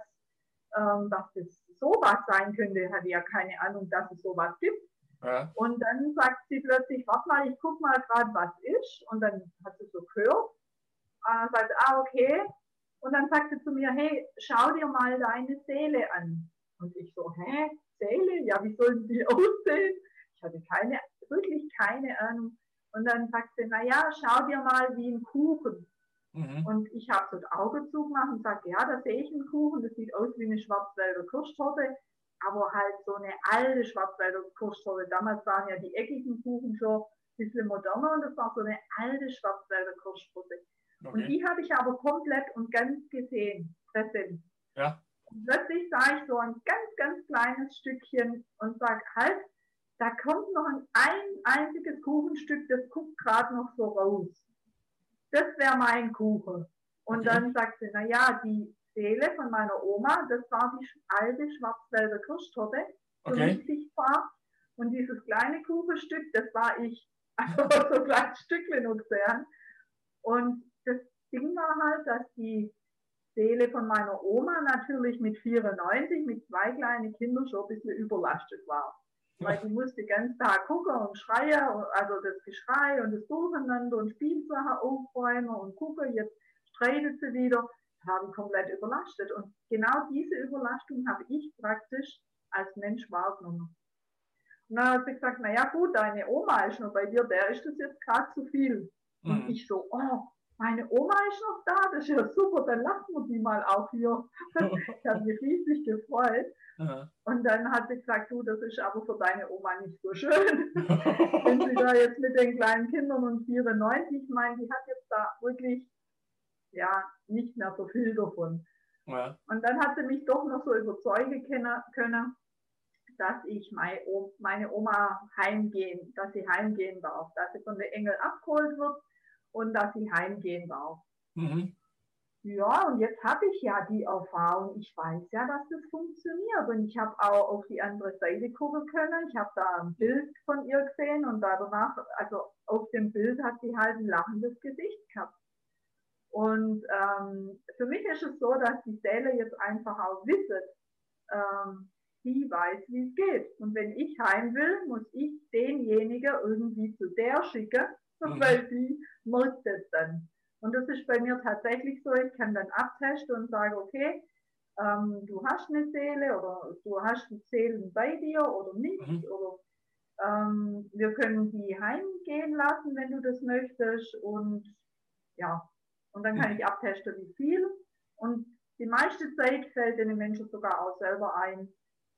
das sowas sein könnte. Hatte ja keine Ahnung, dass es sowas gibt. Ja. Und dann sagt sie plötzlich, warte mal, ich gucke mal gerade, was ist. Und dann hat sie so gehört. Sagt, okay. Und dann sagt sie zu mir, hey, schau dir mal deine Seele an. Und ich so, Seele? Ja, wie soll die aussehen? Ich hatte wirklich keine Ahnung. Und dann sagt sie, naja, schau dir mal wie ein Kuchen. Mhm. Und ich habe so das Auge zugemacht und sage, ja, da sehe ich einen Kuchen, das sieht aus wie eine Schwarzwälder Kirschtorte, aber halt so eine alte Schwarzwälder Kirschtorte. Damals waren ja die eckigen Kuchen schon ein bisschen moderner und das war so eine alte Schwarzwälder Kirschtorte. Okay. Und die habe ich aber komplett und ganz gesehen, präsent. Ja. Und plötzlich sah ich so ein ganz, ganz kleines Stückchen und sage, halt, da kommt noch ein einziges Kuchenstück, das guckt gerade noch so raus. Das wäre mein Kuchen. Und dann sagt sie, naja, die Seele von meiner Oma, das war die alte Schwarzwälder Kirschtorte, für mich sichtbar. Und dieses kleine Kuchenstück, das war ich. Also so ein kleines Stückchen noch gesehen. Und das Ding war halt, dass die Seele von meiner Oma natürlich mit 94, mit 2 kleinen Kindern schon ein bisschen überlastet war. Weil die musste den ganzen Tag gucken und schreien, also das Geschrei und das Durcheinander und Spielsachen aufräumen und gucken, jetzt streitet sie wieder. Das habe ich komplett überlastet. Und genau diese Überlastung habe ich praktisch als Mensch wahrgenommen. Und dann hat sie gesagt, naja gut, deine Oma ist noch bei dir, der ist das jetzt gerade zu viel. Und ich so, meine Oma ist noch da, das ist ja super, dann lassen wir die mal auch hier. Ich habe mich riesig gefreut. Ja. Und dann hat sie gesagt, du, das ist aber für deine Oma nicht so schön. Wenn sie da jetzt mit den kleinen Kindern und 94, ich meine, die hat jetzt da wirklich ja nicht mehr so viel davon. Ja. Und dann hat sie mich doch noch so überzeugen können, dass ich meine Oma dass sie heimgehen darf, dass sie von der Engel abgeholt wird und dass sie heimgehen darf. Mhm. Ja, und jetzt habe ich ja die Erfahrung. Ich weiß ja, dass das funktioniert. Und ich habe auch auf die andere Seite gucken können. Ich habe da ein Bild von ihr gesehen und danach, also auf dem Bild hat sie halt ein lachendes Gesicht gehabt. Und für mich ist es so, dass die Seele jetzt einfach auch wisset, die weiß, wie es geht. Und wenn ich heim will, muss ich denjenigen irgendwie zu der schicken, weil die merkt das dann. Und das ist bei mir tatsächlich so, ich kann dann abtesten und sage, okay, du hast eine Seele oder du hast Seelen bei dir oder nicht. Mhm. Oder wir können die heimgehen lassen, wenn du das möchtest. Und ja, und dann kann ich abtesten, wie viel. Und die meiste Zeit fällt den Menschen sogar auch selber ein,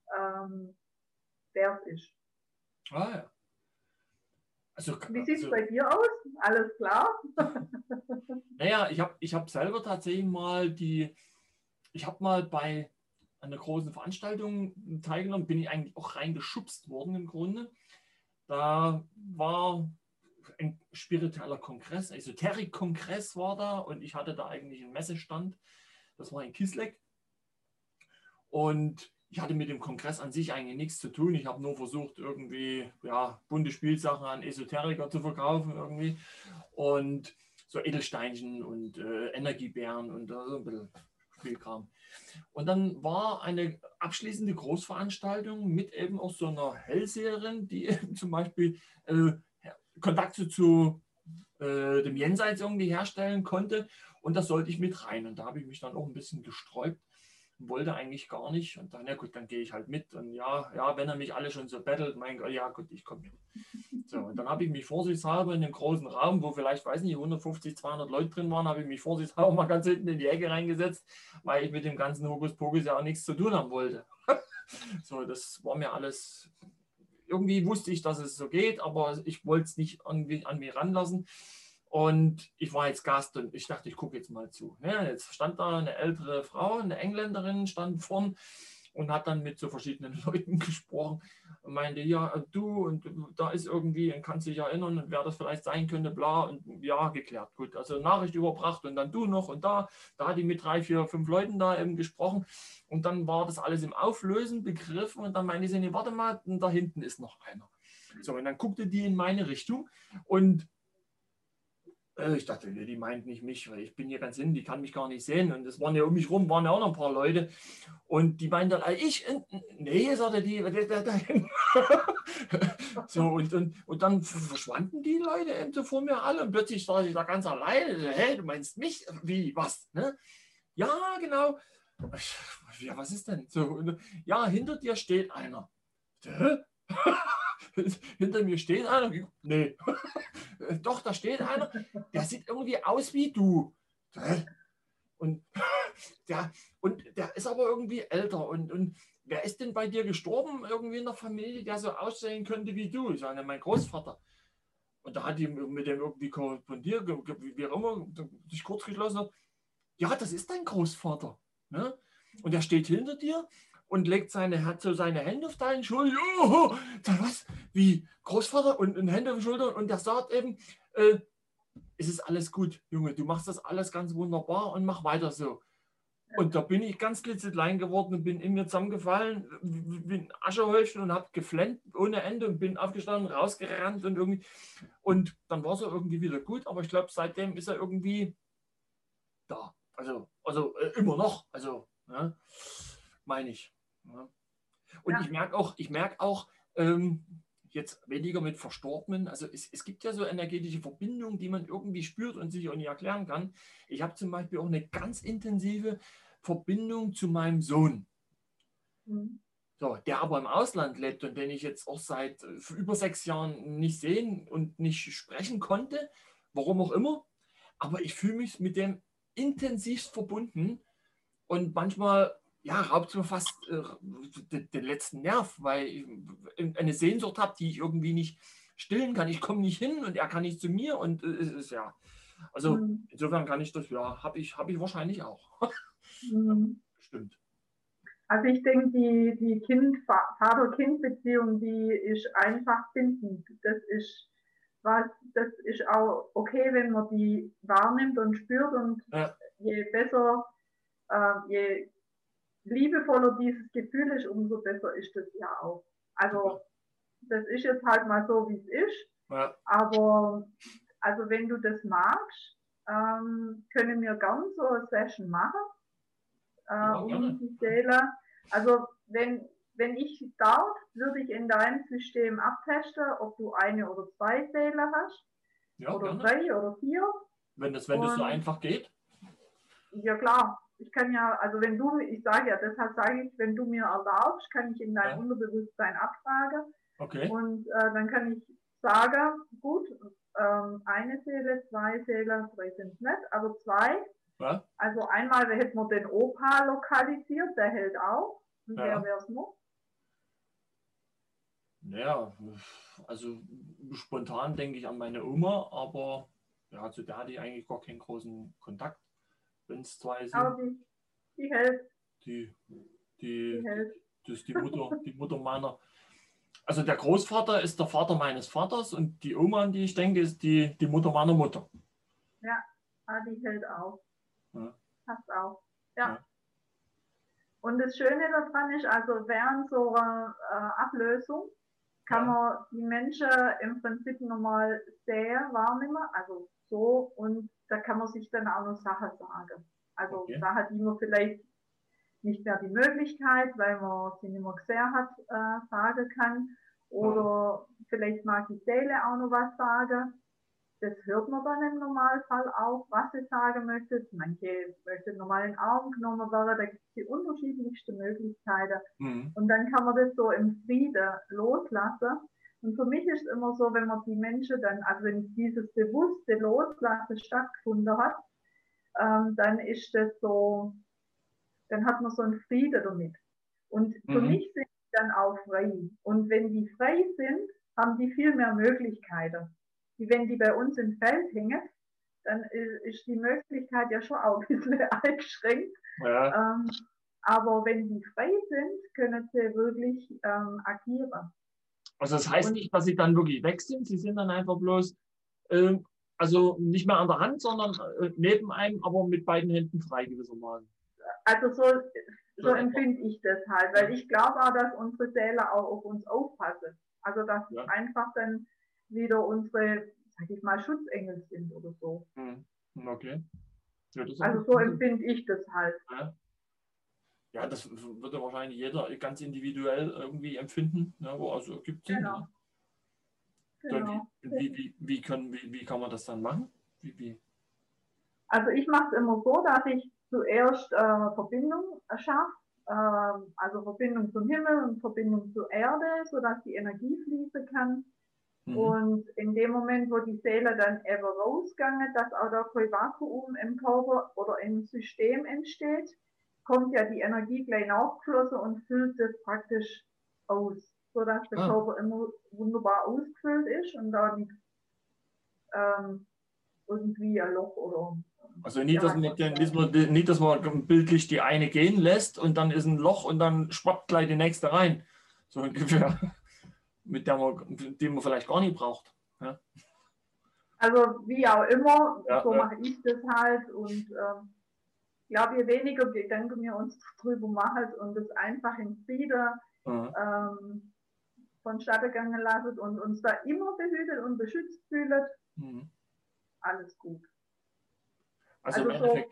wer es ist. Ah, ja. Also, Wie sieht es bei dir aus? Alles klar? naja, ich hab selber tatsächlich mal ich habe mal bei einer großen Veranstaltung teilgenommen, bin ich eigentlich auch reingeschubst worden im Grunde. Da war ein spiritueller Kongress, Esoterik-Kongress war da und ich hatte da eigentlich einen Messestand. Das war in Kisleck. Und ich hatte mit dem Kongress an sich eigentlich nichts zu tun. Ich habe nur versucht, irgendwie ja, bunte Spielsachen an Esoteriker zu verkaufen irgendwie. Und so Edelsteinchen und Energiebären und so ein bisschen Spielkram. Und dann war eine abschließende Großveranstaltung mit eben auch so einer Hellseherin, die eben zum Beispiel Kontakte zu dem Jenseits irgendwie herstellen konnte. Und da sollte ich mit rein. Und da habe ich mich dann auch ein bisschen gesträubt und wollte eigentlich gar nicht. Und dann, ja gut, dann gehe ich halt mit. Und ja, wenn er mich alle schon so bettelt, mein Gott, ja gut, ich komme mit. So, und dann habe ich mich vorsichtshalber in dem großen Raum, wo vielleicht, weiß nicht, 150, 200 Leute drin waren, habe ich mich vorsichtshalber mal ganz hinten in die Ecke reingesetzt, weil ich mit dem ganzen Hokuspokus ja auch nichts zu tun haben wollte. So, das war mir alles, irgendwie wusste ich, dass es so geht, aber ich wollte es nicht irgendwie an mir ranlassen. Und ich war jetzt Gast und ich dachte, ich gucke jetzt mal zu. Ja, jetzt stand da eine ältere Frau, eine Engländerin, stand vorn und hat dann mit so verschiedenen Leuten gesprochen und meinte, ja, du und da ist irgendwie, und kannst dich erinnern, wer das vielleicht sein könnte, bla, und ja, geklärt. Gut, also Nachricht überbracht und dann du noch und da hat die mit 3, 4, 5 Leuten da eben gesprochen und dann war das alles im Auflösen begriffen und dann meinte sie, nee, warte mal, da hinten ist noch einer. So, und dann guckte die in meine Richtung und ich dachte, die meint nicht mich, weil ich bin hier ganz hinten, die kann mich gar nicht sehen. Und es waren ja um mich rum, waren ja auch noch ein paar Leute. Und die meinte dann, nee, sagte die, so, und dann verschwanden die Leute eben so vor mir alle. Und plötzlich war ich da ganz alleine. Hey, du meinst mich? Wie, was? Ne? Ja, genau. Ja, was ist denn? So, ja, hinter dir steht einer. Hä? Hinter mir steht einer? Nee. Doch, da steht einer, der sieht irgendwie aus wie du. Und der ist aber irgendwie älter. Und wer ist denn bei dir gestorben, irgendwie in der Familie, der so aussehen könnte wie du? Ich sage, mein Großvater. Und da hat die mit dem irgendwie korrespondiert, wie auch immer, sich kurz geschlossen hat. Ja, das ist dein Großvater. Ne? Und der steht hinter dir und hat so seine Hände auf deinen Schultern. Oh, was? Wie? Großvater und Hände auf den Schultern und der sagt eben, es ist alles gut, Junge, du machst das alles ganz wunderbar und mach weiter so. Und da bin ich ganz klitzeklein geworden und bin in mir zusammengefallen, wie ein Aschehäufchen und habe geflennt ohne Ende und bin aufgestanden, rausgerannt und irgendwie. Und dann war es irgendwie wieder gut, aber ich glaube, seitdem ist er irgendwie da. Also immer noch, also ja, meine ich. Ja. Und Ja. ich merke auch jetzt weniger mit Verstorbenen, also es gibt ja so energetische Verbindungen, die man irgendwie spürt und sich auch nicht erklären kann. Ich habe zum Beispiel auch eine ganz intensive Verbindung zu meinem Sohn. Mhm. So, der aber im Ausland lebt und den ich jetzt auch seit über 6 Jahren nicht sehen und nicht sprechen konnte, warum auch immer. aber ich fühle mich mit dem intensivst verbunden und manchmal ja, raubt es mir fast den letzten Nerv, weil ich eine Sehnsucht habe, die ich irgendwie nicht stillen kann. Ich komme nicht hin und er kann nicht zu mir und es ist ja, also Mhm. insofern kann ich das, ja, hab ich wahrscheinlich auch. Mhm. Stimmt. Also ich denke, die Vater-Kind-Beziehung, die ist einfach bindend. Das ist auch okay, wenn man die wahrnimmt und spürt und Ja, je besser, je liebevoller dieses Gefühl ist, umso besser ist es ja auch. Also das ist jetzt halt mal so, wie es ist. ja, Aber also wenn du das magst, können wir gern so eine Session machen ja, um gerne. die Seele. Also wenn ich darf, würde ich in deinem System abtesten, ob du eine oder zwei Seelen hast Ja, oder gerne. 3 oder 4. Wenn das so Und einfach geht. ja klar, ich kann ja, also wenn du, ich sage ja, deshalb sage ich, wenn du mir erlaubst, kann ich in dein Ja, Unterbewusstsein abfragen okay. und dann kann ich sagen, gut, eine Seele, 2 Seelen, 3 sind es nicht, aber 2. Ja, Also einmal hätten wir den Opa lokalisiert, der hält auch. Und wer ja. wäre es noch? Naja, also spontan denke ich an meine Oma, aber ja, zu der hatte ich eigentlich gar keinen großen Kontakt, wenn es zwei sind. Aber die hält, Die, die die, hält. das ist die Mutter meiner. Also der Großvater ist der Vater meines Vaters und die Oma, an die ich denke, ist die Mutter meiner Mutter. Ja, die hält auch. Ja, Passt auch. Ja. ja, Und das Schöne daran ist, also während so einer Ablösung kann ja, man die Menschen im Prinzip nochmal sehr wahrnehmen, also so, und da kann man sich dann auch noch Sachen sagen. Also okay. Sachen, die man vielleicht nicht mehr die Möglichkeit, weil man sie nicht mehr gesehen hat, sagen kann. Ja, Oder vielleicht mag die Seele auch noch was sagen. Das hört man dann im Normalfall auch, was sie sagen möchte. Manche möchten normal in den Arm genommen werden, da gibt es die unterschiedlichsten Möglichkeiten. mhm. Und dann kann man das so im Frieden loslassen. Und für mich ist es immer so, wenn man die Menschen dann, also wenn dieses bewusste Loslassen stattgefunden hat, dann ist das so, dann hat man so einen Frieden damit. Und für Mhm. mich sind die dann auch frei. Und wenn die frei sind, haben die viel mehr Möglichkeiten. Wie wenn die bei uns im Feld hängen, dann ist die Möglichkeit ja schon auch ein bisschen eingeschränkt. Ja. Ähm, aber wenn die frei sind, können sie wirklich agieren. Also das heißt Und nicht, dass sie dann wirklich weg sind, sie sind dann einfach bloß, äh, also nicht mehr an der Hand, sondern neben einem, aber mit beiden Händen frei gewissermaßen. also so So etwa. empfinde ich das halt, weil Ja, ich glaube auch, dass unsere Seele auch auf uns aufpassen. Also dass es ja. einfach dann wieder unsere, sag ich mal, Schutzengel sind oder so. Mhm. Okay. Ja, das Also ergibt so Sinn. empfinde ich das halt. Ja. Ja, das würde wahrscheinlich jeder ganz individuell irgendwie empfinden. Ja, aber also ergibt Sinn. Genau, Ja. Dann genau. wie kann man das dann machen? Wie? Also ich mache es immer so, dass ich zuerst Verbindung schaffe, also Verbindung zum Himmel und Verbindung zur Erde, sodass die Energie fließen kann. Mhm. Und in dem Moment, wo die Seele dann eben rausgegangen, dass auch da kein Vakuum im Körper oder im System entsteht, kommt ja die Energie gleich nachgeflossen und füllt das praktisch aus, sodass der Ah, Körper immer wunderbar ausgefüllt ist und da nichts irgendwie ein Loch oder also nie, ja, dass man, nie, dass man bildlich die eine gehen lässt und dann ist ein Loch und dann schwappt gleich die nächste rein. So ungefähr. Die man vielleicht gar nicht braucht. Ja, also wie auch immer, ja, so ja. mache ich das halt und ich glaube, je weniger Gedanken wir uns drüber machen und es einfach in Frieden Mhm. vonstatten gegangen lassen und uns da immer behütet und beschützt fühlen, Mhm. alles gut. Also im Also so, Endeffekt,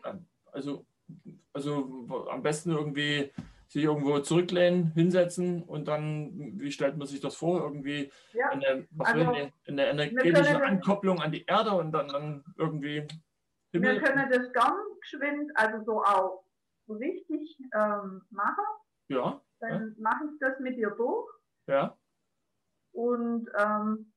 also am besten irgendwie sich irgendwo zurücklehnen, hinsetzen und dann, wie stellt man sich das vor? Irgendwie ja, was will also eine wir können energetische das, Ankopplung an die Erde und dann irgendwie wir Himmel. können das ganz geschwind, also so auch richtig machen. Ja, ja, Dann mache ich das mit dir durch ja. und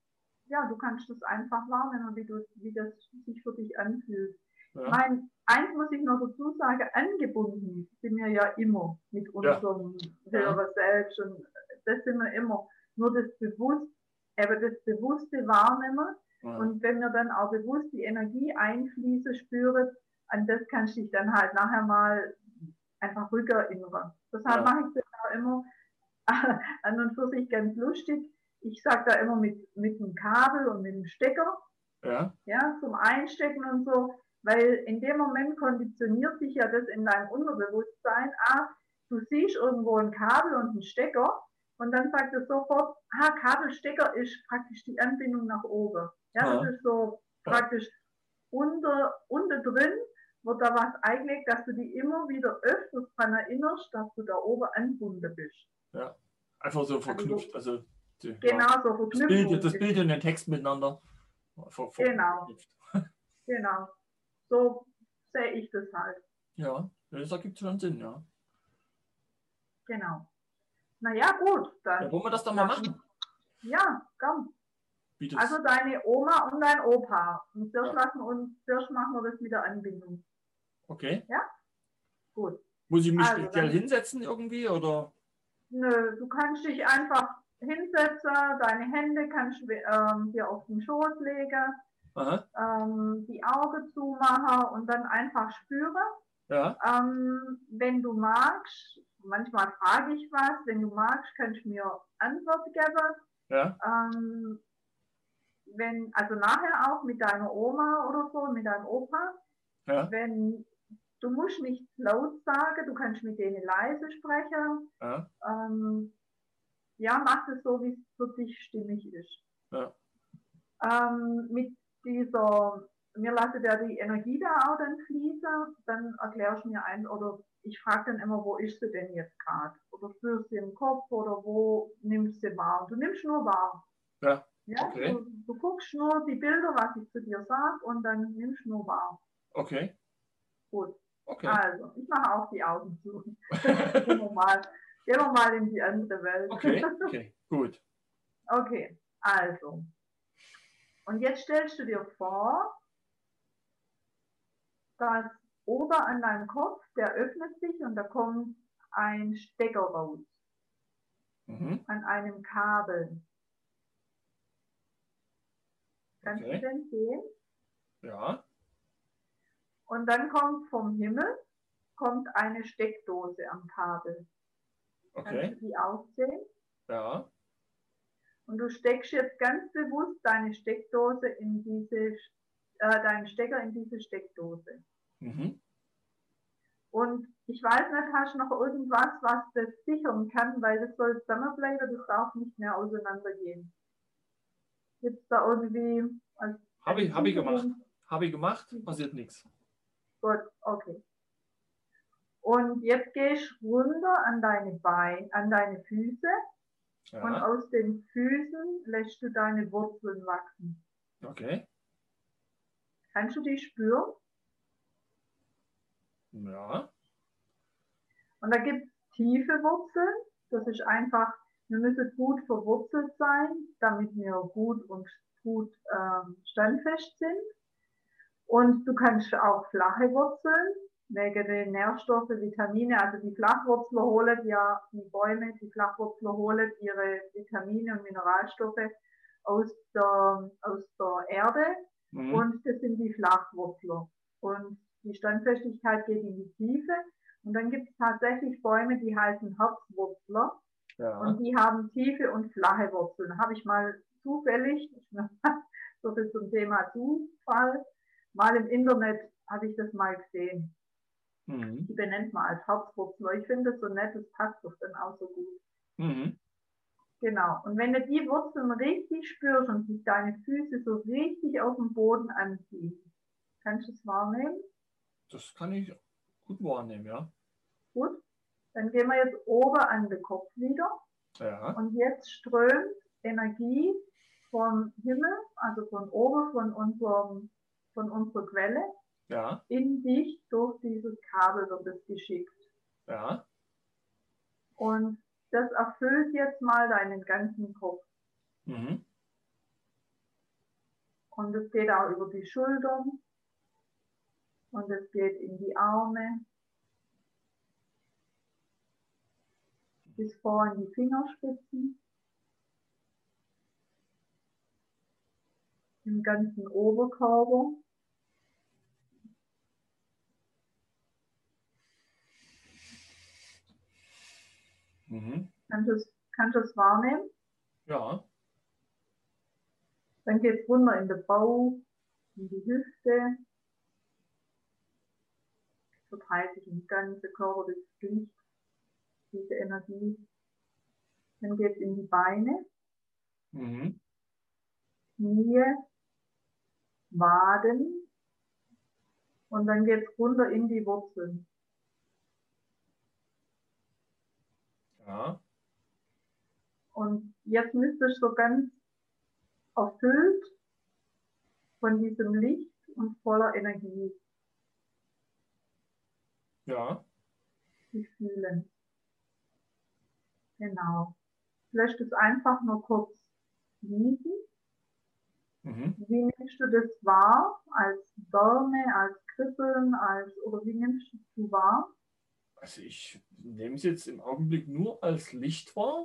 ja, du kannst das einfach wahrnehmen, wie das sich für dich anfühlt. Ja. Ich meine, eins muss ich noch dazu sagen, angebunden sind wir ja immer mit unserem höheren Selbst und das sind wir immer. Nur das bewusste Wahrnehmen und wenn wir dann auch bewusst die Energie einfließen spüren, an das kannst du dich dann halt nachher mal einfach rückerinnern. Deshalb mache ich das auch immer an und für sich ganz lustig. Ich sage da immer mit einem Kabel und mit einem Stecker, ja, zum Einstecken und so, weil in dem Moment konditioniert sich ja das in deinem Unterbewusstsein, du siehst irgendwo ein Kabel und einen Stecker und dann sagt es sofort, Kabelstecker ist praktisch die Anbindung nach oben. Ja, das ist so praktisch unter drin wird da was eingelegt, dass du dich immer wieder öfters daran erinnerst, dass du da oben angebunden bist. Ja, einfach so verknüpft. Also, genau, so verknüpft. Das Bild und den Text miteinander. Genau. Genau. So sehe ich das halt. Ja, das ergibt schon Sinn, ja. Genau. Naja, gut. Dann wollen wir das dann mal machen? Ja, komm. Also deine Oma und dein Opa. Und zuerst machen wir das mit der Anbindung. Okay. Ja? Gut. Muss ich mich speziell hinsetzen irgendwie, oder? Nö, du kannst dich einfach hinsetzen, deine Hände kannst du dir auf den Schoß legen, die Augen zumachen und dann einfach spüren. Ja. Wenn du magst, manchmal frage ich was, wenn du magst, kannst du mir Antwort geben. Ja. Also nachher auch mit deiner Oma oder so, mit deinem Opa, du musst nicht laut sagen, du kannst mit denen leise sprechen. Ja, mach es so, wie es für dich stimmig ist. Ja. Mit mir lasse ja die Energie da auch dann fließen, dann erklärst du mir oder ich frage dann immer, wo ist sie denn jetzt gerade? Oder spürst du sie im Kopf oder wo nimmst du sie wahr? Du nimmst nur wahr. Ja. Ja, Okay. du guckst nur die Bilder, was ich zu dir sage und dann nimmst du nur wahr. Okay. Gut. Okay. Also, ich mache auch die Augen zu. Gehen wir mal in die andere Welt. Okay, gut. Okay, also. Und jetzt stellst du dir vor, dass oben an deinem Kopf, der öffnet sich und da kommt ein Stecker raus. An einem Kabel. Kannst du den sehen? Ja. Und dann kommt vom Himmel eine Steckdose am Kabel. Okay. Kannst du die auch sehen? Ja. Und du steckst jetzt ganz bewusst deine Steckdose deinen Stecker in diese Steckdose. Und ich weiß nicht, hast du noch irgendwas, was das sichern kann, weil das soll zusammenbleiben, das darf nicht mehr auseinandergehen. Gibt es da irgendwie... Habe ich gemacht. Habe ich gemacht, passiert nichts. Gut, okay. Und jetzt gehst du runter an deine Füße und aus den Füßen lässt du deine Wurzeln wachsen. Okay. Kannst du die spüren? Ja. Und da gibt es tiefe Wurzeln. Das ist einfach, wir müssen gut verwurzelt sein, damit wir gut standfest sind. Und du kannst auch flache Wurzeln, wegen den Nährstoffen, Vitamine, also die Flachwurzler holen ja, die Bäume, die Flachwurzler holen ihre Vitamine und Mineralstoffe aus der Erde und das sind die Flachwurzler. Und die Standfestigkeit geht in die Tiefe und dann gibt es tatsächlich Bäume, die heißen Herzwurzler und die haben tiefe und flache Wurzeln. Habe ich mal zufällig, so viel zum Thema Zufall, mal im Internet habe ich das mal gesehen. Die benennt man als Herzwurzler. Ich finde das so nett, das passt doch dann auch so gut. Genau. Und wenn du die Wurzeln richtig spürst und sich deine Füße so richtig auf dem Boden anziehen, kannst du es wahrnehmen? Das kann ich gut wahrnehmen, ja. Gut. Dann gehen wir jetzt oben an den Kopf wieder. Ja. Und jetzt strömt Energie vom Himmel, also von oben, von unserer Quelle, in dich durch dieses Kabel wird es geschickt. Ja. Und das erfüllt jetzt mal deinen ganzen Kopf. Und es geht auch über die Schultern und es geht in die Arme, bis vor in die Fingerspitzen, im ganzen Oberkörper. Kannst du es wahrnehmen? Ja. Dann geht es runter in den Bauch, in die Hüfte, verteilt sich im ganzen Körper, das Licht, diese Energie. Dann geht es in die Beine, Knie, Waden und dann geht es runter in die Wurzeln. Ja. Und jetzt müsstest du so ganz erfüllt von diesem Licht und voller Energie Ja. dich fühlen. Genau. Lässt es einfach nur kurz liegen. Wie nimmst du das wahr? Als Wärme, als Kribbeln, oder wie nimmst du es wahr? Also ich nehme es jetzt im Augenblick nur als Licht wahr,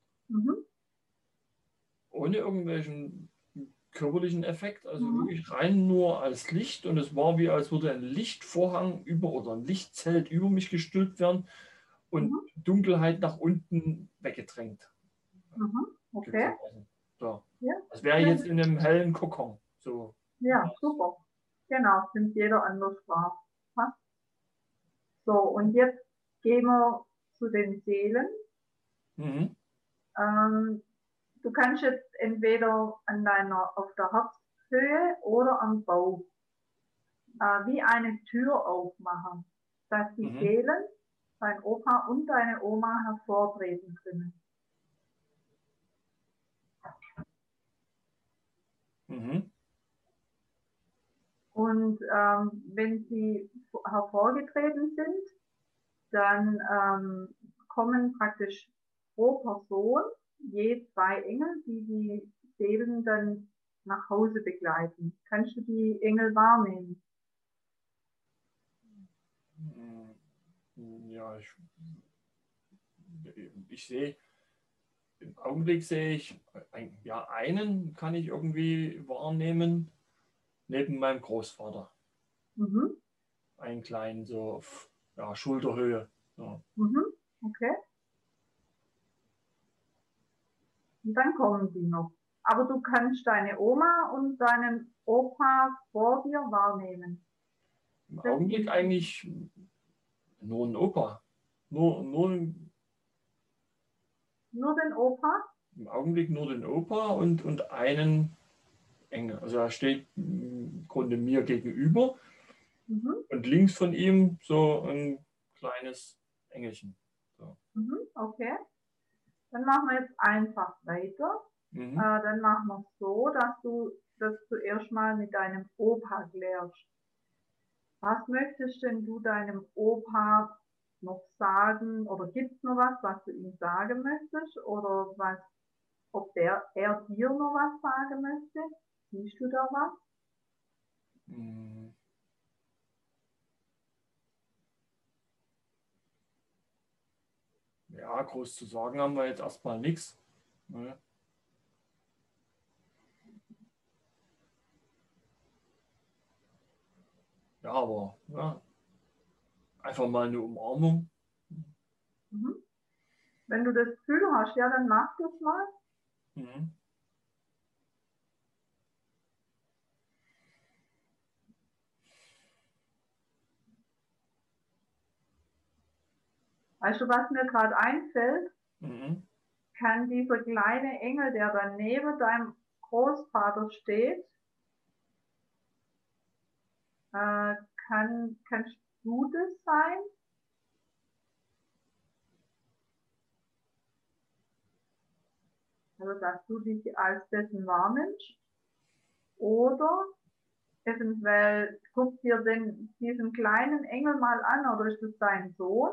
ohne irgendwelchen körperlichen Effekt, also wirklich rein nur als Licht, und es war wie, als würde ein Lichtvorhang oder ein Lichtzelt über mich gestülpt werden und Dunkelheit nach unten weggedrängt. Okay. So. Ja. Das wäre jetzt in einem hellen Kokon. So. Ja, super. Genau, nimmt jeder anders wahr. So, und jetzt gehen wir zu den Seelen. Du kannst jetzt entweder auf der Herzhöhe oder am Bauch wie eine Tür aufmachen, dass die Seelen, dein Opa und deine Oma hervortreten können. Und wenn sie hervorgetreten sind, dann kommen praktisch pro Person je 2 Engel, die die Seelen dann nach Hause begleiten. Kannst du die Engel wahrnehmen? Ja, ich sehe, im Augenblick sehe ich, einen kann ich irgendwie wahrnehmen, neben meinem Großvater. Einen kleinen, so auf Schulterhöhe. Ja. Okay. Und dann kommen die noch. Aber du kannst deine Oma und deinen Opa vor dir wahrnehmen. Im Augenblick eigentlich nur ein Opa. Nur den Opa? Im Augenblick nur den Opa und einen Engel. Also er steht im Grunde mir gegenüber und links von ihm so ein kleines Engelchen. So. Okay. Dann machen wir jetzt einfach weiter. Dann machen wir es so, dass du das zuerst mal mit deinem Opa klärst. Was möchtest denn du deinem Opa noch sagen? Oder gibt es noch was du ihm sagen möchtest? Oder ob er dir noch was sagen möchte? Siehst du da was? Ja, groß zu sagen haben wir jetzt erstmal nichts. Ne? Ja, aber einfach mal eine Umarmung. Wenn du das Gefühl hast, ja, dann mach das mal. Weißt du, was mir gerade einfällt? Kann dieser kleine Engel, der dann neben deinem Großvater steht, kannst du das sein? Also, dass du dich als dessen wahrnimmst? Oder eventuell guck dir diesen kleinen Engel mal an, oder ist es dein Sohn?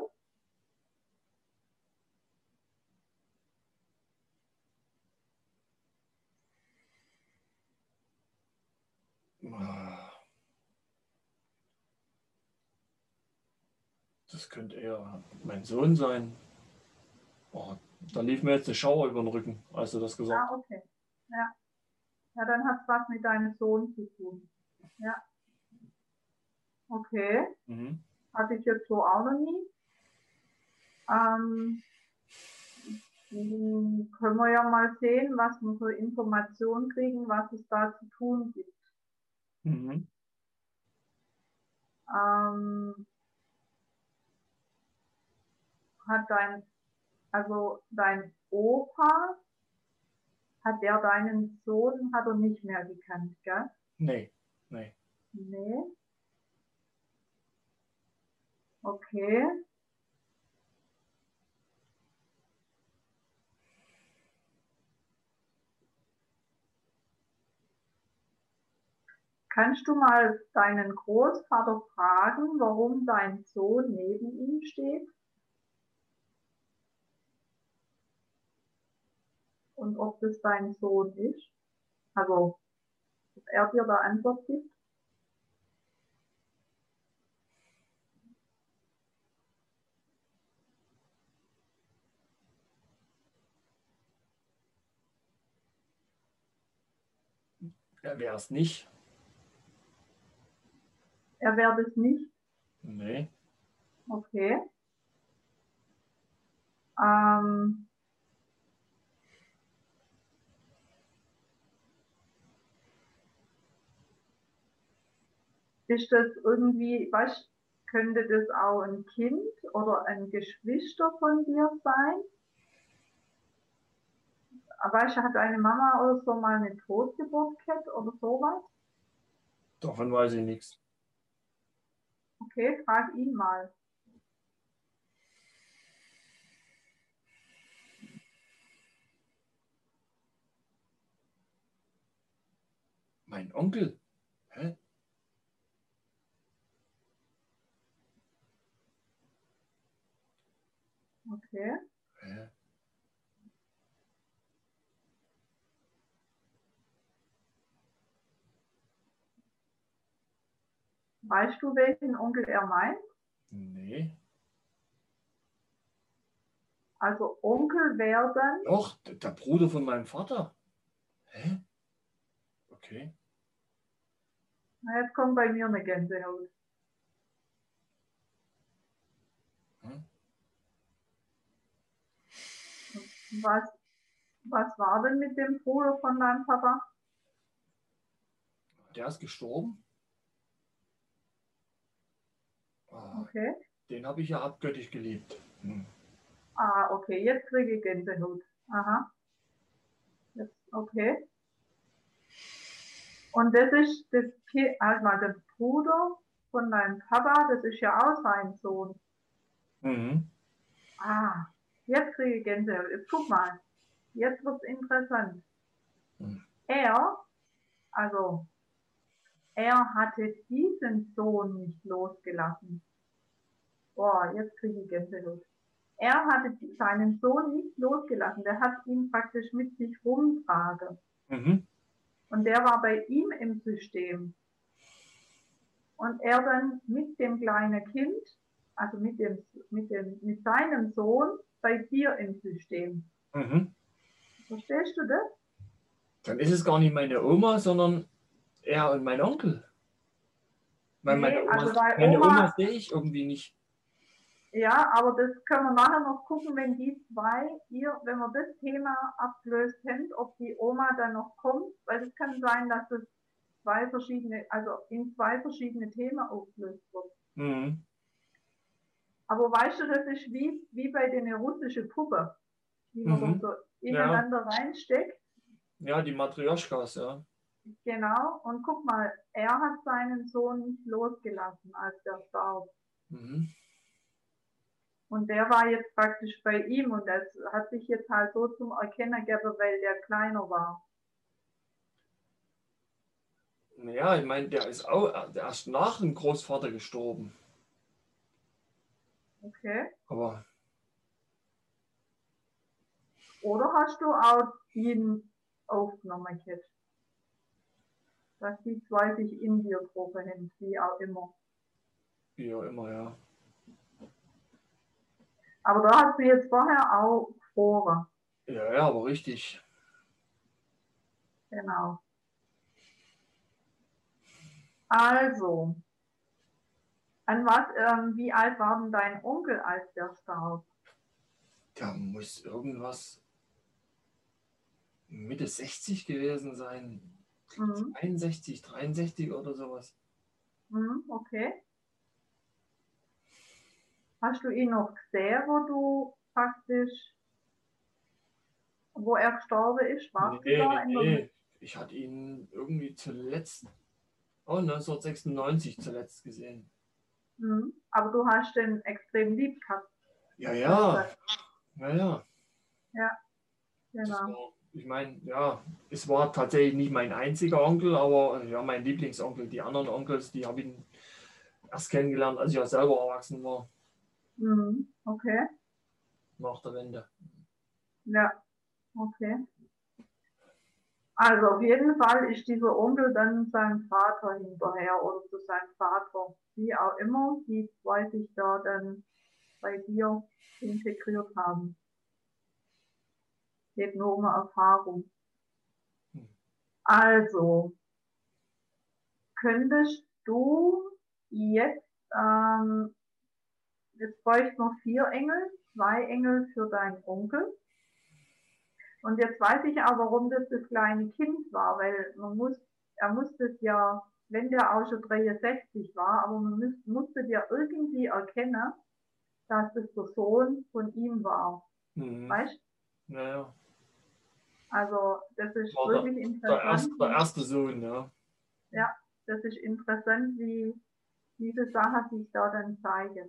Das könnte eher mein Sohn sein. Oh, da lief mir jetzt eine Schauer über den Rücken, als du das gesagt hast. Ah, okay. Ja. Ja, dann hat es was mit deinem Sohn zu tun. Ja. Okay. Mhm. Hatte ich jetzt so auch noch nie. Können wir ja mal sehen, was wir für Informationen kriegen, was es da zu tun gibt. Mhm. Hat dein Opa, hat der deinen Sohn, hat er nicht mehr gekannt, gell? Nee, nee. Nee. Okay. Kannst du mal deinen Großvater fragen, warum dein Sohn neben ihm steht? Und ob das dein Sohn ist? Also, ob er dir da Antwort gibt? Er wäre es nicht. Er wäre das nicht? Nee. Okay. Ist das irgendwie, weißt, könnte das auch ein Kind oder ein Geschwister von dir sein? Weißt du, hat deine Mama oder so mal eine Totgeburt gehabt oder sowas? Davon weiß ich nichts. Okay, frag ihn mal. Mein Onkel? Hä? Okay. Hä? Weißt du, welchen Onkel er meint? Nee. Also Onkel werden. Doch, der Bruder von meinem Vater. Hä? Okay. Na, jetzt kommt bei mir eine Gänsehaut. Hm? Was war denn mit dem Bruder von deinem Papa? Der ist gestorben. Ah, Okay. den habe ich ja abgöttisch geliebt. Hm. Ah, okay, jetzt kriege ich Gänsehaut. Aha. Jetzt, okay. Und das ist das Kind, also der Bruder von deinem Papa, das ist ja auch sein Sohn. Mhm. Ah, jetzt kriege ich Gänsehaut. Jetzt guck mal. Jetzt wird es interessant. Hm. Also er hatte diesen Sohn nicht losgelassen. Boah, jetzt kriege ich Gänsehaut. Er hatte seinen Sohn nicht losgelassen. Der hat ihn praktisch mit sich rumtragen. Mhm. Und der war bei ihm im System. Und er dann mit dem kleinen Kind, also mit seinem Sohn bei dir im System. Mhm. Verstehst du das? Dann ist es gar nicht meine Oma, sondern er und mein Onkel. Weil Nee, also bei meine Oma Oma, sehe ich irgendwie nicht. ja, aber das können wir nachher noch gucken, wenn die zwei, wenn wir das Thema abgelöst haben, ob die Oma dann noch kommt, weil es kann sein, dass es in zwei verschiedene Themen aufgelöst wird. Mhm. Aber weißt du, das ist wie bei den russischen Puppen, die man doch Mhm. so Ja. ineinander reinsteckt. Ja, die Matrioschkas, ja. Genau, und guck mal, er hat seinen Sohn nicht losgelassen, als der starb. Mhm. Und der war jetzt praktisch bei ihm und das hat sich jetzt halt so zum Erkennen gegeben, weil der kleiner war. Naja, ich meine, der ist auch erst nach dem Großvater gestorben. Okay. Aber Oder hast du auch ihn aufgenommen, Kit? Dass die zwei sich in dir getroffen haben, wie auch immer. wie auch immer, ja. Aber da hast du jetzt vorher auch gefroren. Ja, ja, aber richtig. Genau. Also, wie alt war denn dein Onkel, als der starb? Da muss irgendwas Mitte 60 gewesen sein. Mhm. 61, 63 oder sowas. Mhm, okay. Hast du ihn noch gesehen, wo er gestorben ist? Nee, Warst du nee, da nee, nee. Ich hatte ihn irgendwie zuletzt, 1996 zuletzt gesehen. Mhm. Aber du hast den extrem lieb gehabt. Ja, Hast du ja, gesagt. ja, ja. Ja, Das genau. war, ich meine, ja, es war tatsächlich nicht mein einziger Onkel, aber ja, mein Lieblingsonkel. Die anderen Onkels, die habe ich erst kennengelernt, als ich ja selber erwachsen war, Mhm. Okay. nach der Wende. Ja, okay. Also auf jeden Fall ist dieser Onkel dann seinem Vater hinterher oder zu seinem Vater, wie auch immer, die zwei sich da dann bei dir integriert haben. Geht nur um Erfahrung. Also, könntest du jetzt, jetzt bräuchte noch 4 Engel, 2 Engel für deinen Onkel. Und jetzt weiß ich auch, warum das kleine Kind war, weil er musste es ja, wenn der auch schon 63 war, aber man musste ja irgendwie erkennen, dass das der Sohn von ihm war. Mhm. Weißt? Naja, Also das ist war wirklich interessant, der erste Sohn, ja. ja, das ist interessant, wie diese Sache sich da dann zeigt.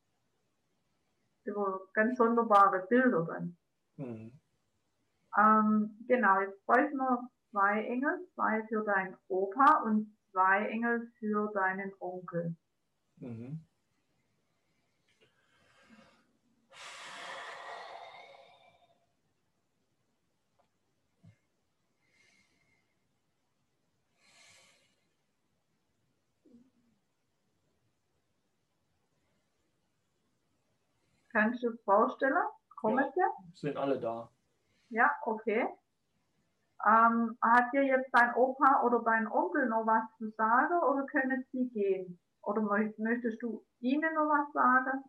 Über ganz sonderbare Bilder dann. Mhm. Genau, jetzt bräuchten wir 2 Engel, 2 für deinen Opa und 2 Engel für deinen Onkel. Mhm. Kannst du es vorstellen? Kommen Ja, sie? sind alle da. Ja, okay. Hat dir jetzt dein Opa oder dein Onkel noch was zu sagen oder können sie gehen? Oder möchtest du ihnen noch was sagen?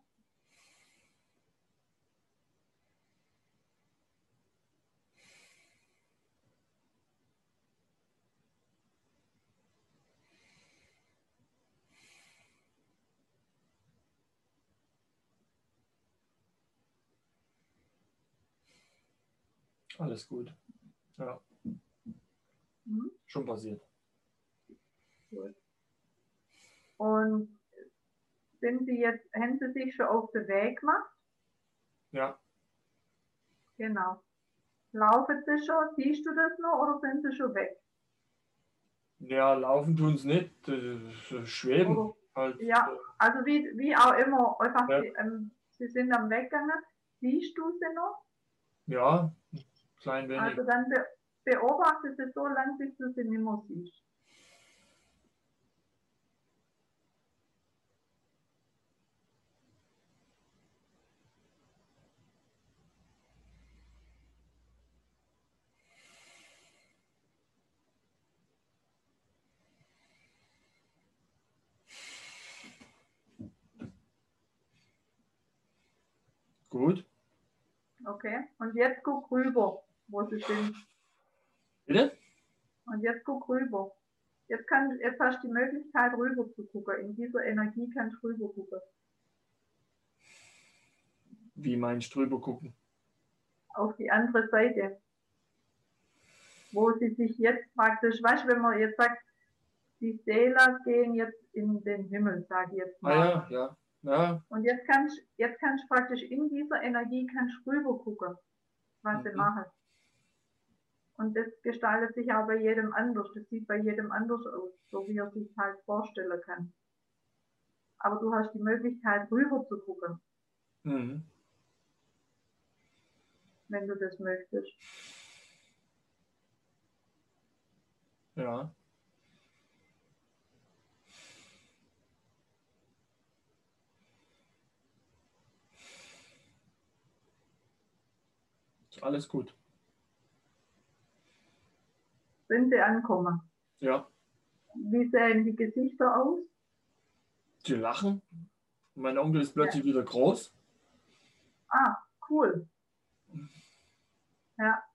Alles gut. Ja, Hm? schon passiert. Gut. Und haben sie sich schon auf den Weg gemacht? Ja, Genau. Laufen sie schon? Siehst du das noch oder sind sie schon weg? ja, laufen tun sie nicht, schweben Oder, halt. ja, also wie auch immer, einfach Ja, sie sind am Weggegangen. Siehst du sie noch? ja, klein wenig. Also dann beobachte sie so lange, bis du sie nicht mehr siehst. Gut. Okay? Und jetzt guck rüber, wo sie sind. Bitte? Und jetzt guck rüber. Jetzt hast du die Möglichkeit, rüber zu gucken. In dieser Energie kannst du rüber gucken. Wie meinst du drüber gucken? Auf die andere Seite. Wo sie sich jetzt praktisch, weißt du, wenn man jetzt sagt, die Seelen gehen jetzt in den Himmel, sage ich jetzt Ah mal. ja, ja, ja. Und jetzt kannst du praktisch in dieser Energie kannst rüber gucken, was sie Mhm. machen. Und das gestaltet sich auch bei jedem anders. Das sieht bei jedem anders aus, so wie er sich halt vorstellen kann. Aber du hast die Möglichkeit, rüber zu gucken, Mhm. wenn du das möchtest. Ja. Alles gut. Sind Sie angekommen? Ja. Wie sehen die Gesichter aus? Sie lachen. Mein Onkel ist Ja. plötzlich wieder groß. Ah, cool. Ja,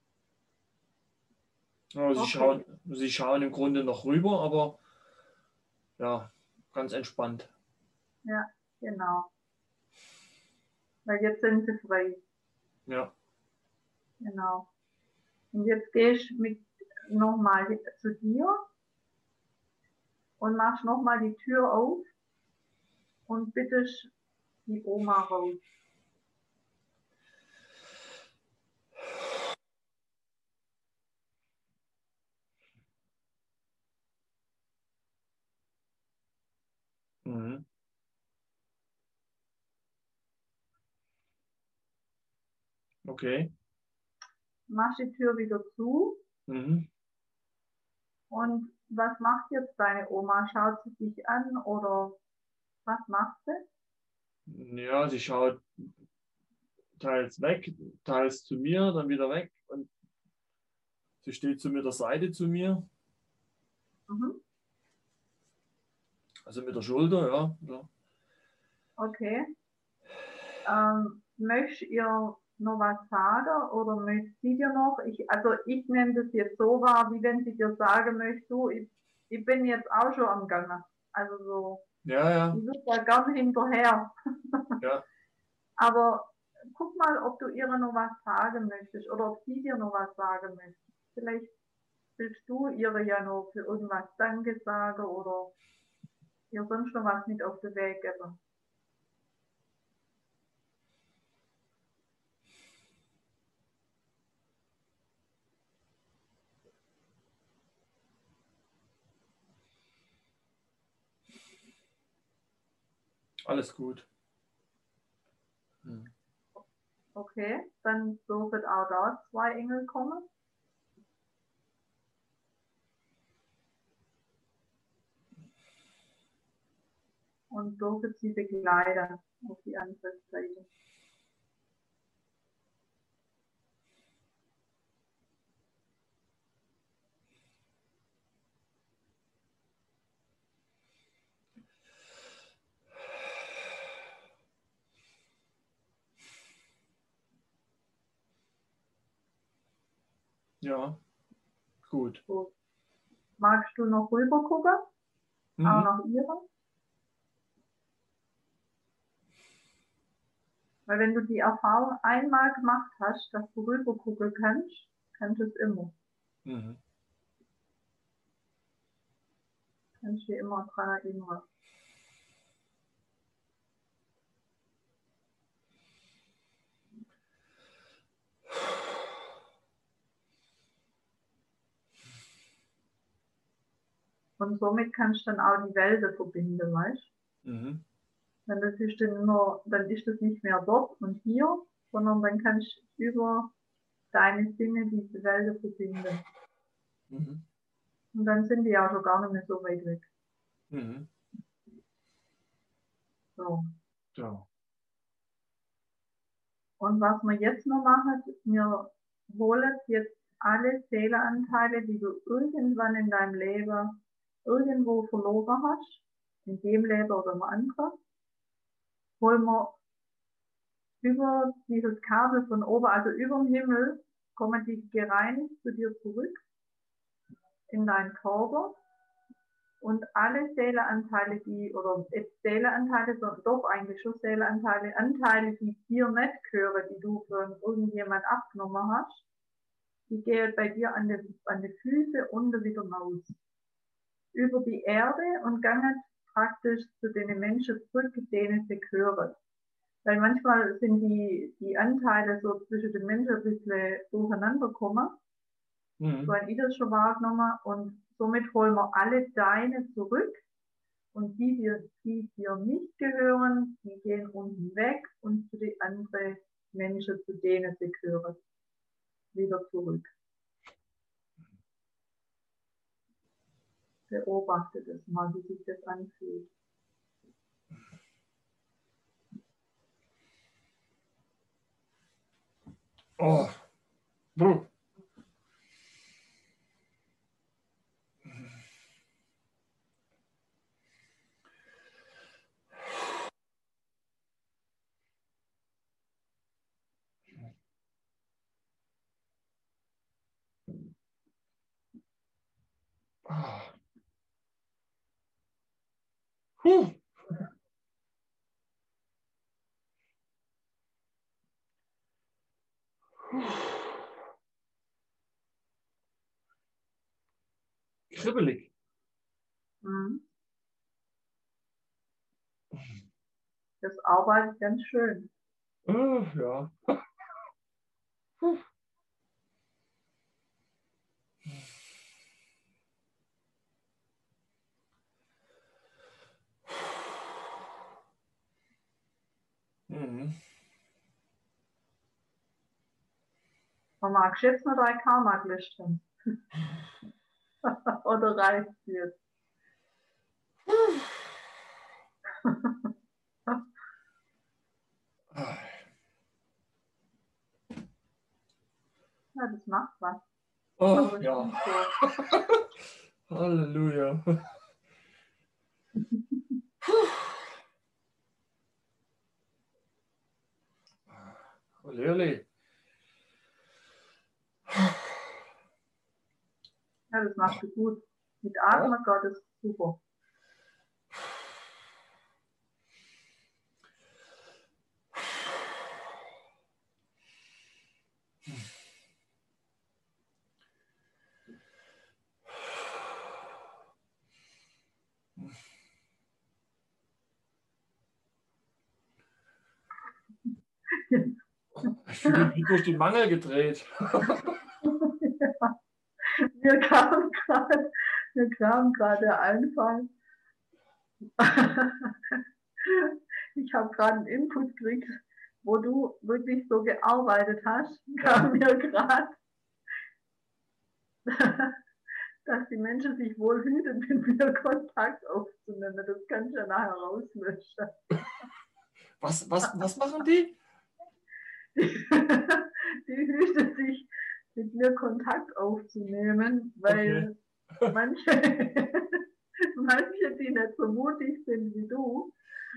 Ja, okay. sie schauen im Grunde noch rüber, aber ja, ganz entspannt. Ja, genau. Weil jetzt sind Sie frei. Ja. Genau. Und jetzt gehst du nochmal zu dir und machst nochmal die Tür auf und bittest die Oma raus. Mhm. Okay. Machst die Tür wieder zu Mhm. und was macht jetzt deine Oma? Schaut sie dich an oder was macht sie? Ja, sie schaut teils weg, teils zu mir, dann wieder weg und sie steht zu mir der Seite zu mir, Mhm. also mit der Schulter, ja. Ja. Okay. Möchtest ihr noch was sagen oder möchte sie dir noch? Also ich nehme das jetzt so wahr, wie wenn sie dir sagen möchte, du, ich bin jetzt auch schon am Gange. Also so, Ja, ja, ich würde da gern hinterher. ja. Aber guck mal, ob du ihr noch was sagen möchtest oder ob sie dir noch was sagen möchte. Vielleicht willst du ihr ja noch für irgendwas Danke sagen oder ihr sonst noch was mit auf den Weg geben. Alles gut. Mhm. Okay, dann dürfen auch da 2 Engel kommen. Und dürfen sie begleiten auf die andere Seite. Ja, gut. Gut. Magst du noch rüber gucken? Auch Mhm. nach ihr? Weil wenn du die Erfahrung einmal gemacht hast, dass du rüber gucken kannst, kannst du es immer. Mhm. Kannst du dich immer dran erinnern. Und somit kannst du dann auch die Welten verbinden, weißt du? Mhm. Wenn das ist dann immer, dann ist das nicht mehr dort und hier, sondern dann kannst du über deine Sinne diese Welten verbinden. Mhm. Und dann sind die ja schon gar nicht mehr so weit weg. Mhm. So. Ja. Und was wir jetzt noch machen, wir holen jetzt alle Seelenanteile, die du irgendwann in deinem Leben irgendwo verloren hast, in dem Leben oder im anderen, holen wir über dieses Kabel von oben, also über dem Himmel, kommen die gereinigt zu dir zurück in deinen Körper und alle Seelenanteile, oder jetzt Seelenanteile, sondern doch eigentlich schon Seelenanteile, Anteile, die dir nicht gehören, die du von irgendjemand abgenommen hast, die gehen bei dir an die Füße unten wieder raus. Über die Erde und gehen praktisch zu den Menschen zurück, denen sie gehören. Weil manchmal sind die Anteile so zwischen den Menschen ein bisschen durcheinander gekommen. Mhm. So habe ich das schon wahrgenommen und somit holen wir alle deine zurück und die dir nicht gehören, die gehen unten weg und zu den anderen Menschen, zu denen sie gehören, wieder zurück. Beobachte das mal, wie sich das anfühlt. Oh. Puh. Ah. Puh. Kribbelig. Mhm. Das arbeitet ganz schön. Ja. Mhm. Man mag jetzt noch dein Karma gelöschen. Oder reicht es jetzt? Ja, das macht was. Oh, Aber ich ja. bin so. Halleluja. Halleluja. Ja, das machst du gut. Mit Atmen geht es super. Ich fühle mich wie durch den Mangel gedreht. Mir kam gerade der Einfall. Ich habe gerade einen Input gekriegt, wo du wirklich so gearbeitet hast, kam mir gerade, dass die Menschen sich wohl hüten, mit mir Kontakt aufzunehmen. Das kannst du ja nachher rauslöschen. Was machen die? Die hüten sich, mit mir Kontakt aufzunehmen, weil manche, die nicht so mutig sind wie du,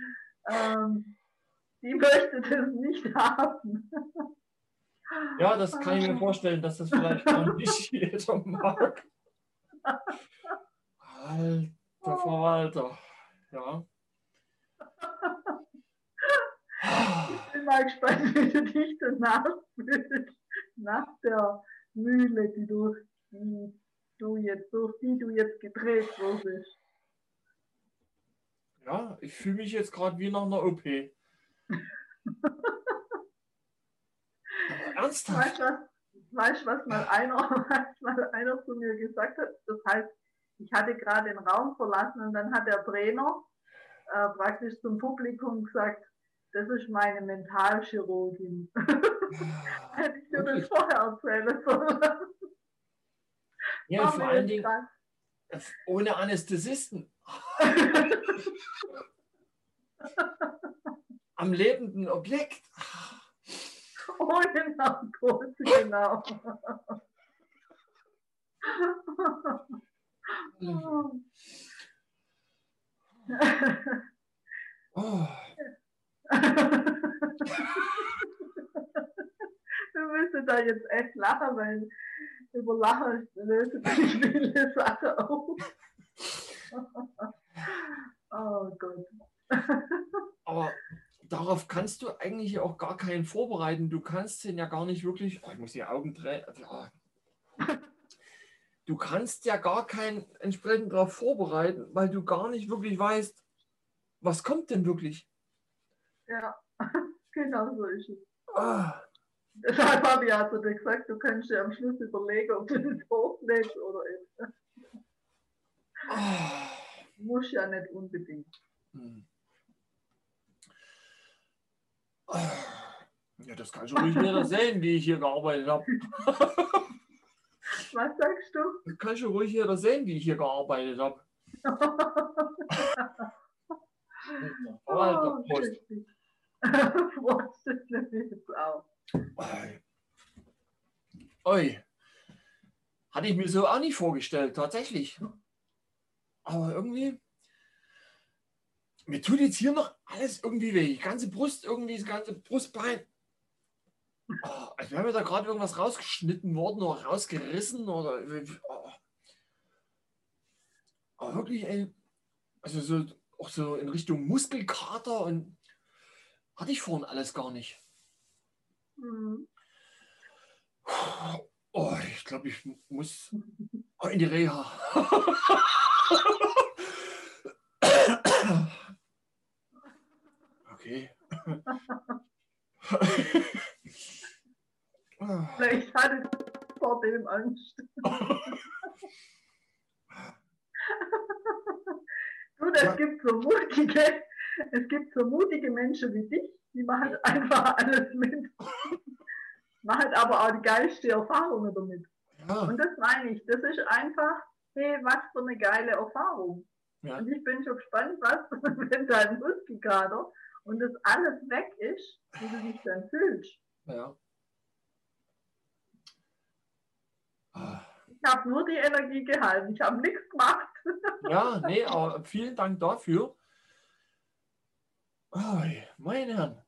die möchten das nicht haben. Ja, das kann ich mir vorstellen, dass das vielleicht auch nicht jeder mag. Alter Verwalter. Ja. Ich bin mal gespannt, wie du dich danach fühlst, nach der Mühle, durch die du jetzt gedreht wurdest. Ja, ich fühle mich jetzt gerade wie nach einer OP. Aber ernsthaft? Weißt du, was mal einer zu mir gesagt hat? Das heißt, ich hatte gerade den Raum verlassen und dann hat der Trainer praktisch zum Publikum gesagt, das ist meine Mentalchirurgin. Hätte ich dir das vorher erzählen sollen. Ja, vor allen Dingen ohne Anästhesisten. Am lebenden Objekt. Ohne Narkose, genau. Oh. Du müsstest da jetzt echt lachen, weil über Lachen lösen sich viele Sachen auf. Oh Gott. Aber darauf kannst du eigentlich auch gar keinen vorbereiten. Du kannst den ja gar nicht wirklich. Oh, ich muss die Augen drehen. Du kannst ja gar keinen entsprechend darauf vorbereiten, weil du gar nicht wirklich weißt, was kommt denn wirklich. Ja, genau so ist es. Ah. Deshalb habe ich ja zu dir gesagt, du kannst dir am Schluss überlegen, ob du das hochlädst oder nicht. Ah. Muss ja nicht unbedingt. Ja, das kann schon ruhig jeder sehen, wie ich hier gearbeitet habe. Was sagst du? Das kann schon ruhig jeder sehen, wie ich hier gearbeitet habe. Oh, Prost. Prost, das nehme ich jetzt auch. Ui, hatte ich mir so auch nicht vorgestellt, tatsächlich. Aber irgendwie, mir tut jetzt hier noch alles irgendwie weh. Die ganze Brust, irgendwie das ganze Brustbein. Oh, als wäre mir da gerade irgendwas rausgeschnitten worden oder rausgerissen oder wirklich, ey, also so, auch so in Richtung Muskelkater und hatte ich vorhin alles gar nicht. Mhm. Oh, ich glaube, ich muss in die Reha. Okay. Vielleicht hatte ich vor dem Angst. Du, Ja, es gibt so mutige Menschen wie dich, die machen einfach alles mit, machen aber auch die geilste Erfahrungen damit. ja, Und das meine ich, das ist einfach, hey, was für eine geile Erfahrung. ja, Und ich bin schon gespannt, was, wenn dein Muskelkater und das alles weg ist, wie du dich dann fühlst. ja. Ah. Ich habe nur die Energie gehalten, ich habe nichts gemacht. Ja, nee, aber vielen Dank dafür. Oh, meine Herren.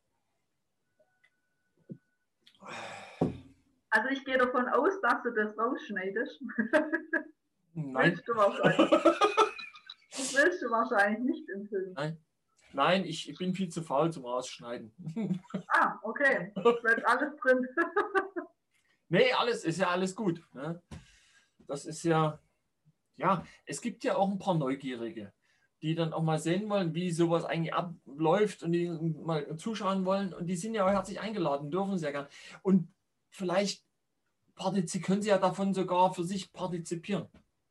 Also ich gehe davon aus, dass du das rausschneidest. Nein. Willst du wahrscheinlich. Das willst du wahrscheinlich nicht im Film. Nein, nein, ich bin viel zu faul zum Rausschneiden. Ah, okay. Bleibt alles drin. Nee, alles ist ja alles gut. Ne? Das ist ja, ja, es gibt ja auch ein paar Neugierige, die dann auch mal sehen wollen, wie sowas eigentlich abläuft und die mal zuschauen wollen. Und die sind ja auch herzlich eingeladen, dürfen sehr gern. Und vielleicht können sie ja davon sogar für sich partizipieren.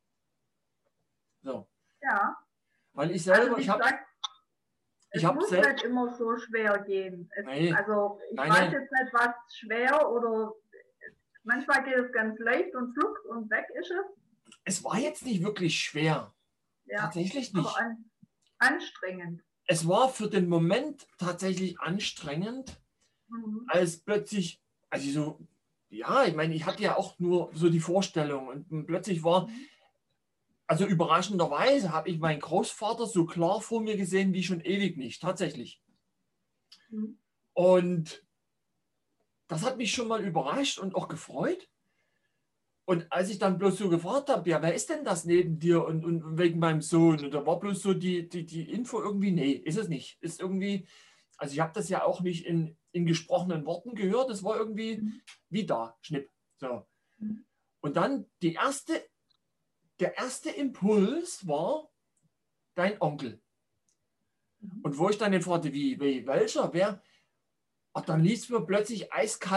So. Ja. Weil ich Also selber, wie ich habe gesagt, ich es hab muss selbst, nicht immer so schwer gehen. nee, Also ich nein, weiß nein, jetzt nicht, was schwer oder manchmal geht es ganz leicht und flugs und weg ist es. es war jetzt nicht wirklich schwer. Ja. Tatsächlich Aber nicht. anstrengend. Es war für den Moment tatsächlich anstrengend, Mhm. als plötzlich, also so, ja, ich meine, ich hatte ja auch nur so die Vorstellung und plötzlich war, Mhm. also überraschenderweise habe ich meinen Großvater so klar vor mir gesehen wie schon ewig nicht, tatsächlich. Mhm. Und das hat mich schon mal überrascht und auch gefreut. Und als ich dann bloß so gefragt habe, ja, wer ist denn das neben dir und wegen meinem Sohn? Und da war bloß so die Info irgendwie, nee, ist es nicht. Ist irgendwie, also ich habe das ja auch nicht in gesprochenen Worten gehört, es war irgendwie Mhm. wie da, Schnipp. So. Mhm. Und dann der erste Impuls war dein Onkel. Mhm. Und wo ich dann den fragte, welcher, wer? Ach, dann lief es mir plötzlich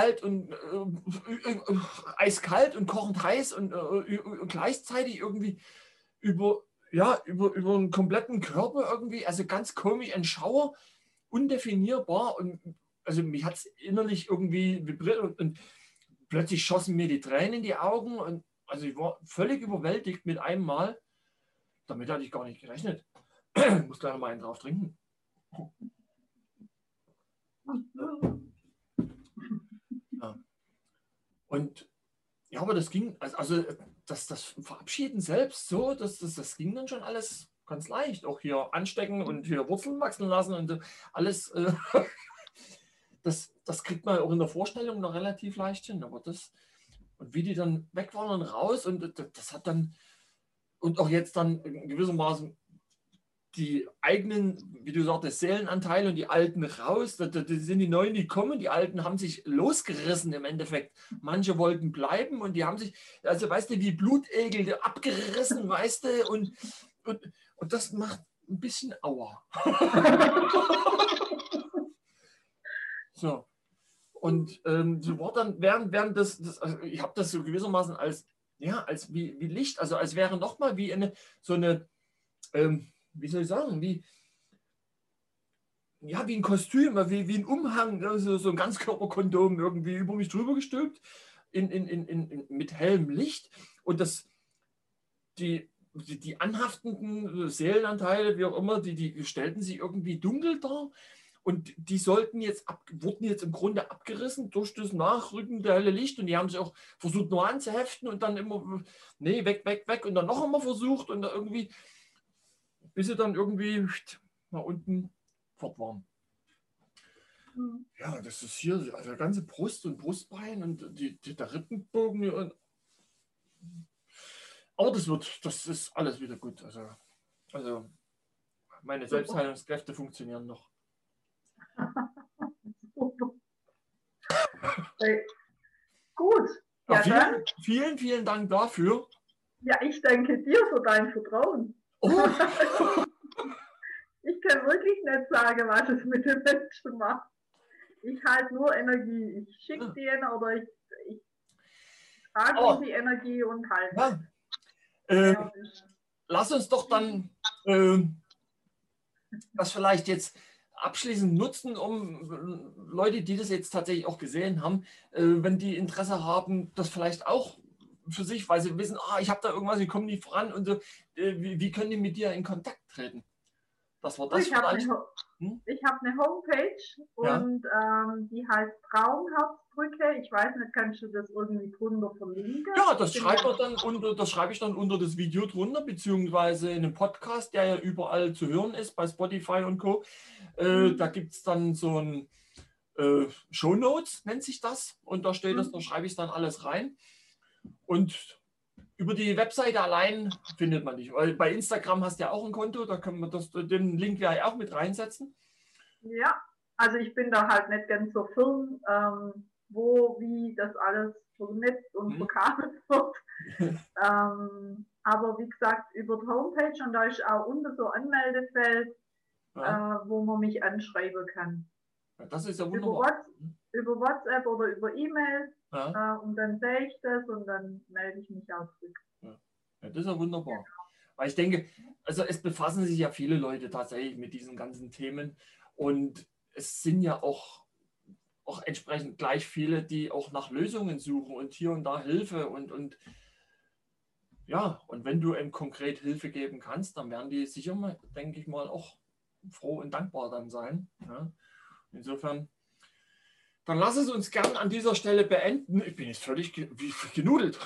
eiskalt und kochend heiß und gleichzeitig irgendwie über, ja, über einen kompletten Körper irgendwie, also ganz komisch, ein Schauer, undefinierbar und also mich hat es innerlich irgendwie vibriert und plötzlich schossen mir die Tränen in die Augen und also ich war völlig überwältigt mit einem Mal. Damit hatte ich gar nicht gerechnet. Ich muss gleich noch mal einen drauf trinken. Ja. Und ja, aber das ging, also das Verabschieden selbst so, das ging dann schon alles ganz leicht. Auch hier anstecken und hier Wurzeln wachsen lassen und alles, das kriegt man auch in der Vorstellung noch relativ leicht hin. Aber das, und wie die dann weg waren und raus und das hat dann, und auch jetzt dann in gewissermaßen die eigenen, wie du sagtest, Seelenanteile und die Alten raus. Das sind die Neuen, die kommen. Die Alten haben sich losgerissen im Endeffekt. Manche wollten bleiben und die haben sich, also weißt du, wie Blutegel abgerissen, weißt du, und das macht ein bisschen Aua. So. Und so war dann während also ich habe das so gewissermaßen als, ja, als wie Licht, also als wäre nochmal wie so eine, wie soll ich sagen, ja, wie ein Kostüm, wie ein Umhang, also so ein Ganzkörperkondom irgendwie über mich drüber gestülpt, mit hellem Licht. Und die anhaftenden Seelenanteile, wie auch immer, die stellten sich irgendwie dunkel dar. Und die wurden jetzt im Grunde abgerissen durch das Nachrücken der helle Licht. Und die haben sich auch versucht, nur anzuheften und dann immer, nee, weg. Und dann noch einmal versucht und irgendwie, bis sie dann irgendwie nach unten fort waren. Ja, das ist hier, also der ganze Brust und Brustbein und der Rippenbogen. Aber das ist alles wieder gut. Also meine Selbstheilungskräfte funktionieren noch. Gut. Ja, vielen Dank dafür. Ja, ich danke dir für dein Vertrauen. Oh. Ich kann wirklich nicht sagen, was es mit den Menschen macht. Ich halte nur Energie. Ich schicke die oder ich trage die Energie und halte. Ja. Lass uns doch dann das vielleicht jetzt abschließend nutzen, um Leute, die das jetzt tatsächlich auch gesehen haben, wenn die Interesse haben, das vielleicht auch für sich, weil sie wissen, ich habe da irgendwas, ich komme nicht voran und so, wie können die mit dir in Kontakt treten? Das war das. Ich habe eine Homepage und die heißt Traumherzbrücke. Ich weiß nicht, kannst du das irgendwie drunter verlinken? Ja, das schreibe ich dann unter das Video drunter, beziehungsweise in einem Podcast, der ja überall zu hören ist, bei Spotify und Co. Da gibt es dann so ein Shownotes, nennt sich das. Und da steht da schreibe ich dann alles rein. Und über die Webseite allein findet man dich. Weil bei Instagram hast du ja auch ein Konto, da können wir den Link ja auch mit reinsetzen. Ja, also ich bin da halt nicht ganz so firm, wie das alles vernetzt und verkabelt wird. Aber wie gesagt, über die Homepage und da ist auch unter so Anmeldefeld, wo man mich anschreiben kann. Ja, das ist ja wunderbar. Über WhatsApp oder über E-Mail. Und dann sehe ich das und dann melde ich mich auch zurück. Ja, das ist ja wunderbar. Genau. Weil ich denke, also es befassen sich ja viele Leute tatsächlich mit diesen ganzen Themen und es sind ja auch entsprechend gleich viele, die auch nach Lösungen suchen und hier und da Hilfe und ja, und wenn du eben konkret Hilfe geben kannst, dann werden die sicher mal, denke ich mal, auch froh und dankbar dann sein. Ja. Insofern, dann lass es uns gern an dieser Stelle beenden. Ich bin jetzt völlig genudelt.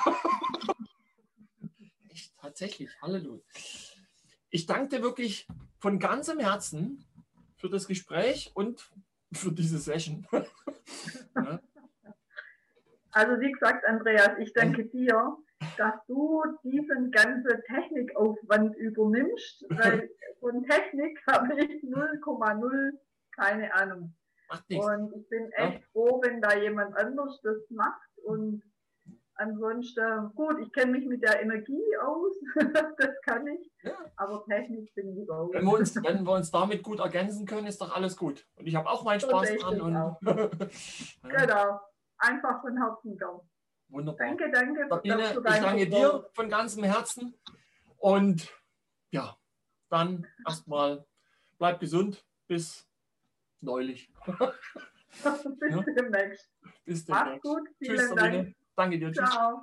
Echt, tatsächlich, Halleluja. Ich danke dir wirklich von ganzem Herzen für das Gespräch und für diese Session. Ja. Also wie gesagt, Andreas, ich danke dir, dass du diesen ganzen Technikaufwand übernimmst, weil von Technik habe ich 0,0 keine Ahnung. Und ich bin echt froh, wenn da jemand anders das macht. Und ansonsten, gut, ich kenne mich mit der Energie aus, das kann ich, aber Technik bin ich auch. Wenn wir uns damit gut ergänzen können, ist doch alles gut. Und ich habe auch meinen Spaß dran. Genau, einfach von Herzen gern. Wunderbar. Danke. Sabine, ich danke dir von ganzem Herzen. Und ja, dann erstmal bleib gesund. Bis neulich. Bis demnächst. Mach's gut. Vielen Dank. Danke dir. Ciao.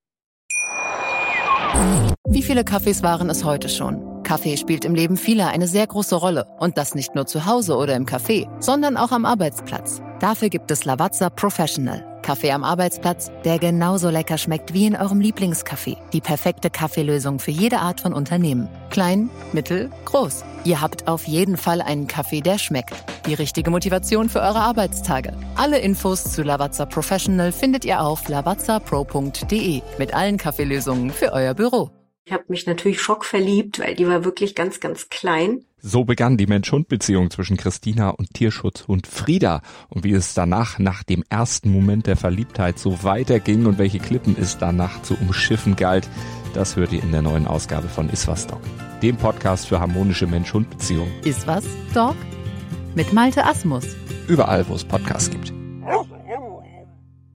Wie viele Kaffees waren es heute schon? Kaffee spielt im Leben vieler eine sehr große Rolle. Und das nicht nur zu Hause oder im Café, sondern auch am Arbeitsplatz. Dafür gibt es Lavazza Professional. Kaffee am Arbeitsplatz, der genauso lecker schmeckt wie in eurem Lieblingscafé. Die perfekte Kaffeelösung für jede Art von Unternehmen. Klein, mittel, groß. Ihr habt auf jeden Fall einen Kaffee, der schmeckt. Die richtige Motivation für eure Arbeitstage. Alle Infos zu Lavazza Professional findet ihr auf lavazzapro.de mit allen Kaffeelösungen für euer Büro. Ich habe mich natürlich schockverliebt, weil die war wirklich ganz, ganz klein. So begann die Mensch-Hund-Beziehung zwischen Christina und Tierschutzhund Frieda. Und wie es danach, nach dem ersten Moment der Verliebtheit, so weiterging und welche Klippen es danach zu umschiffen galt, das hört ihr in der neuen Ausgabe von Iswas Dog, dem Podcast für harmonische Mensch-Hund-Beziehungen. Iswas Dog? Mit Malte Asmus. Überall, wo es Podcasts gibt.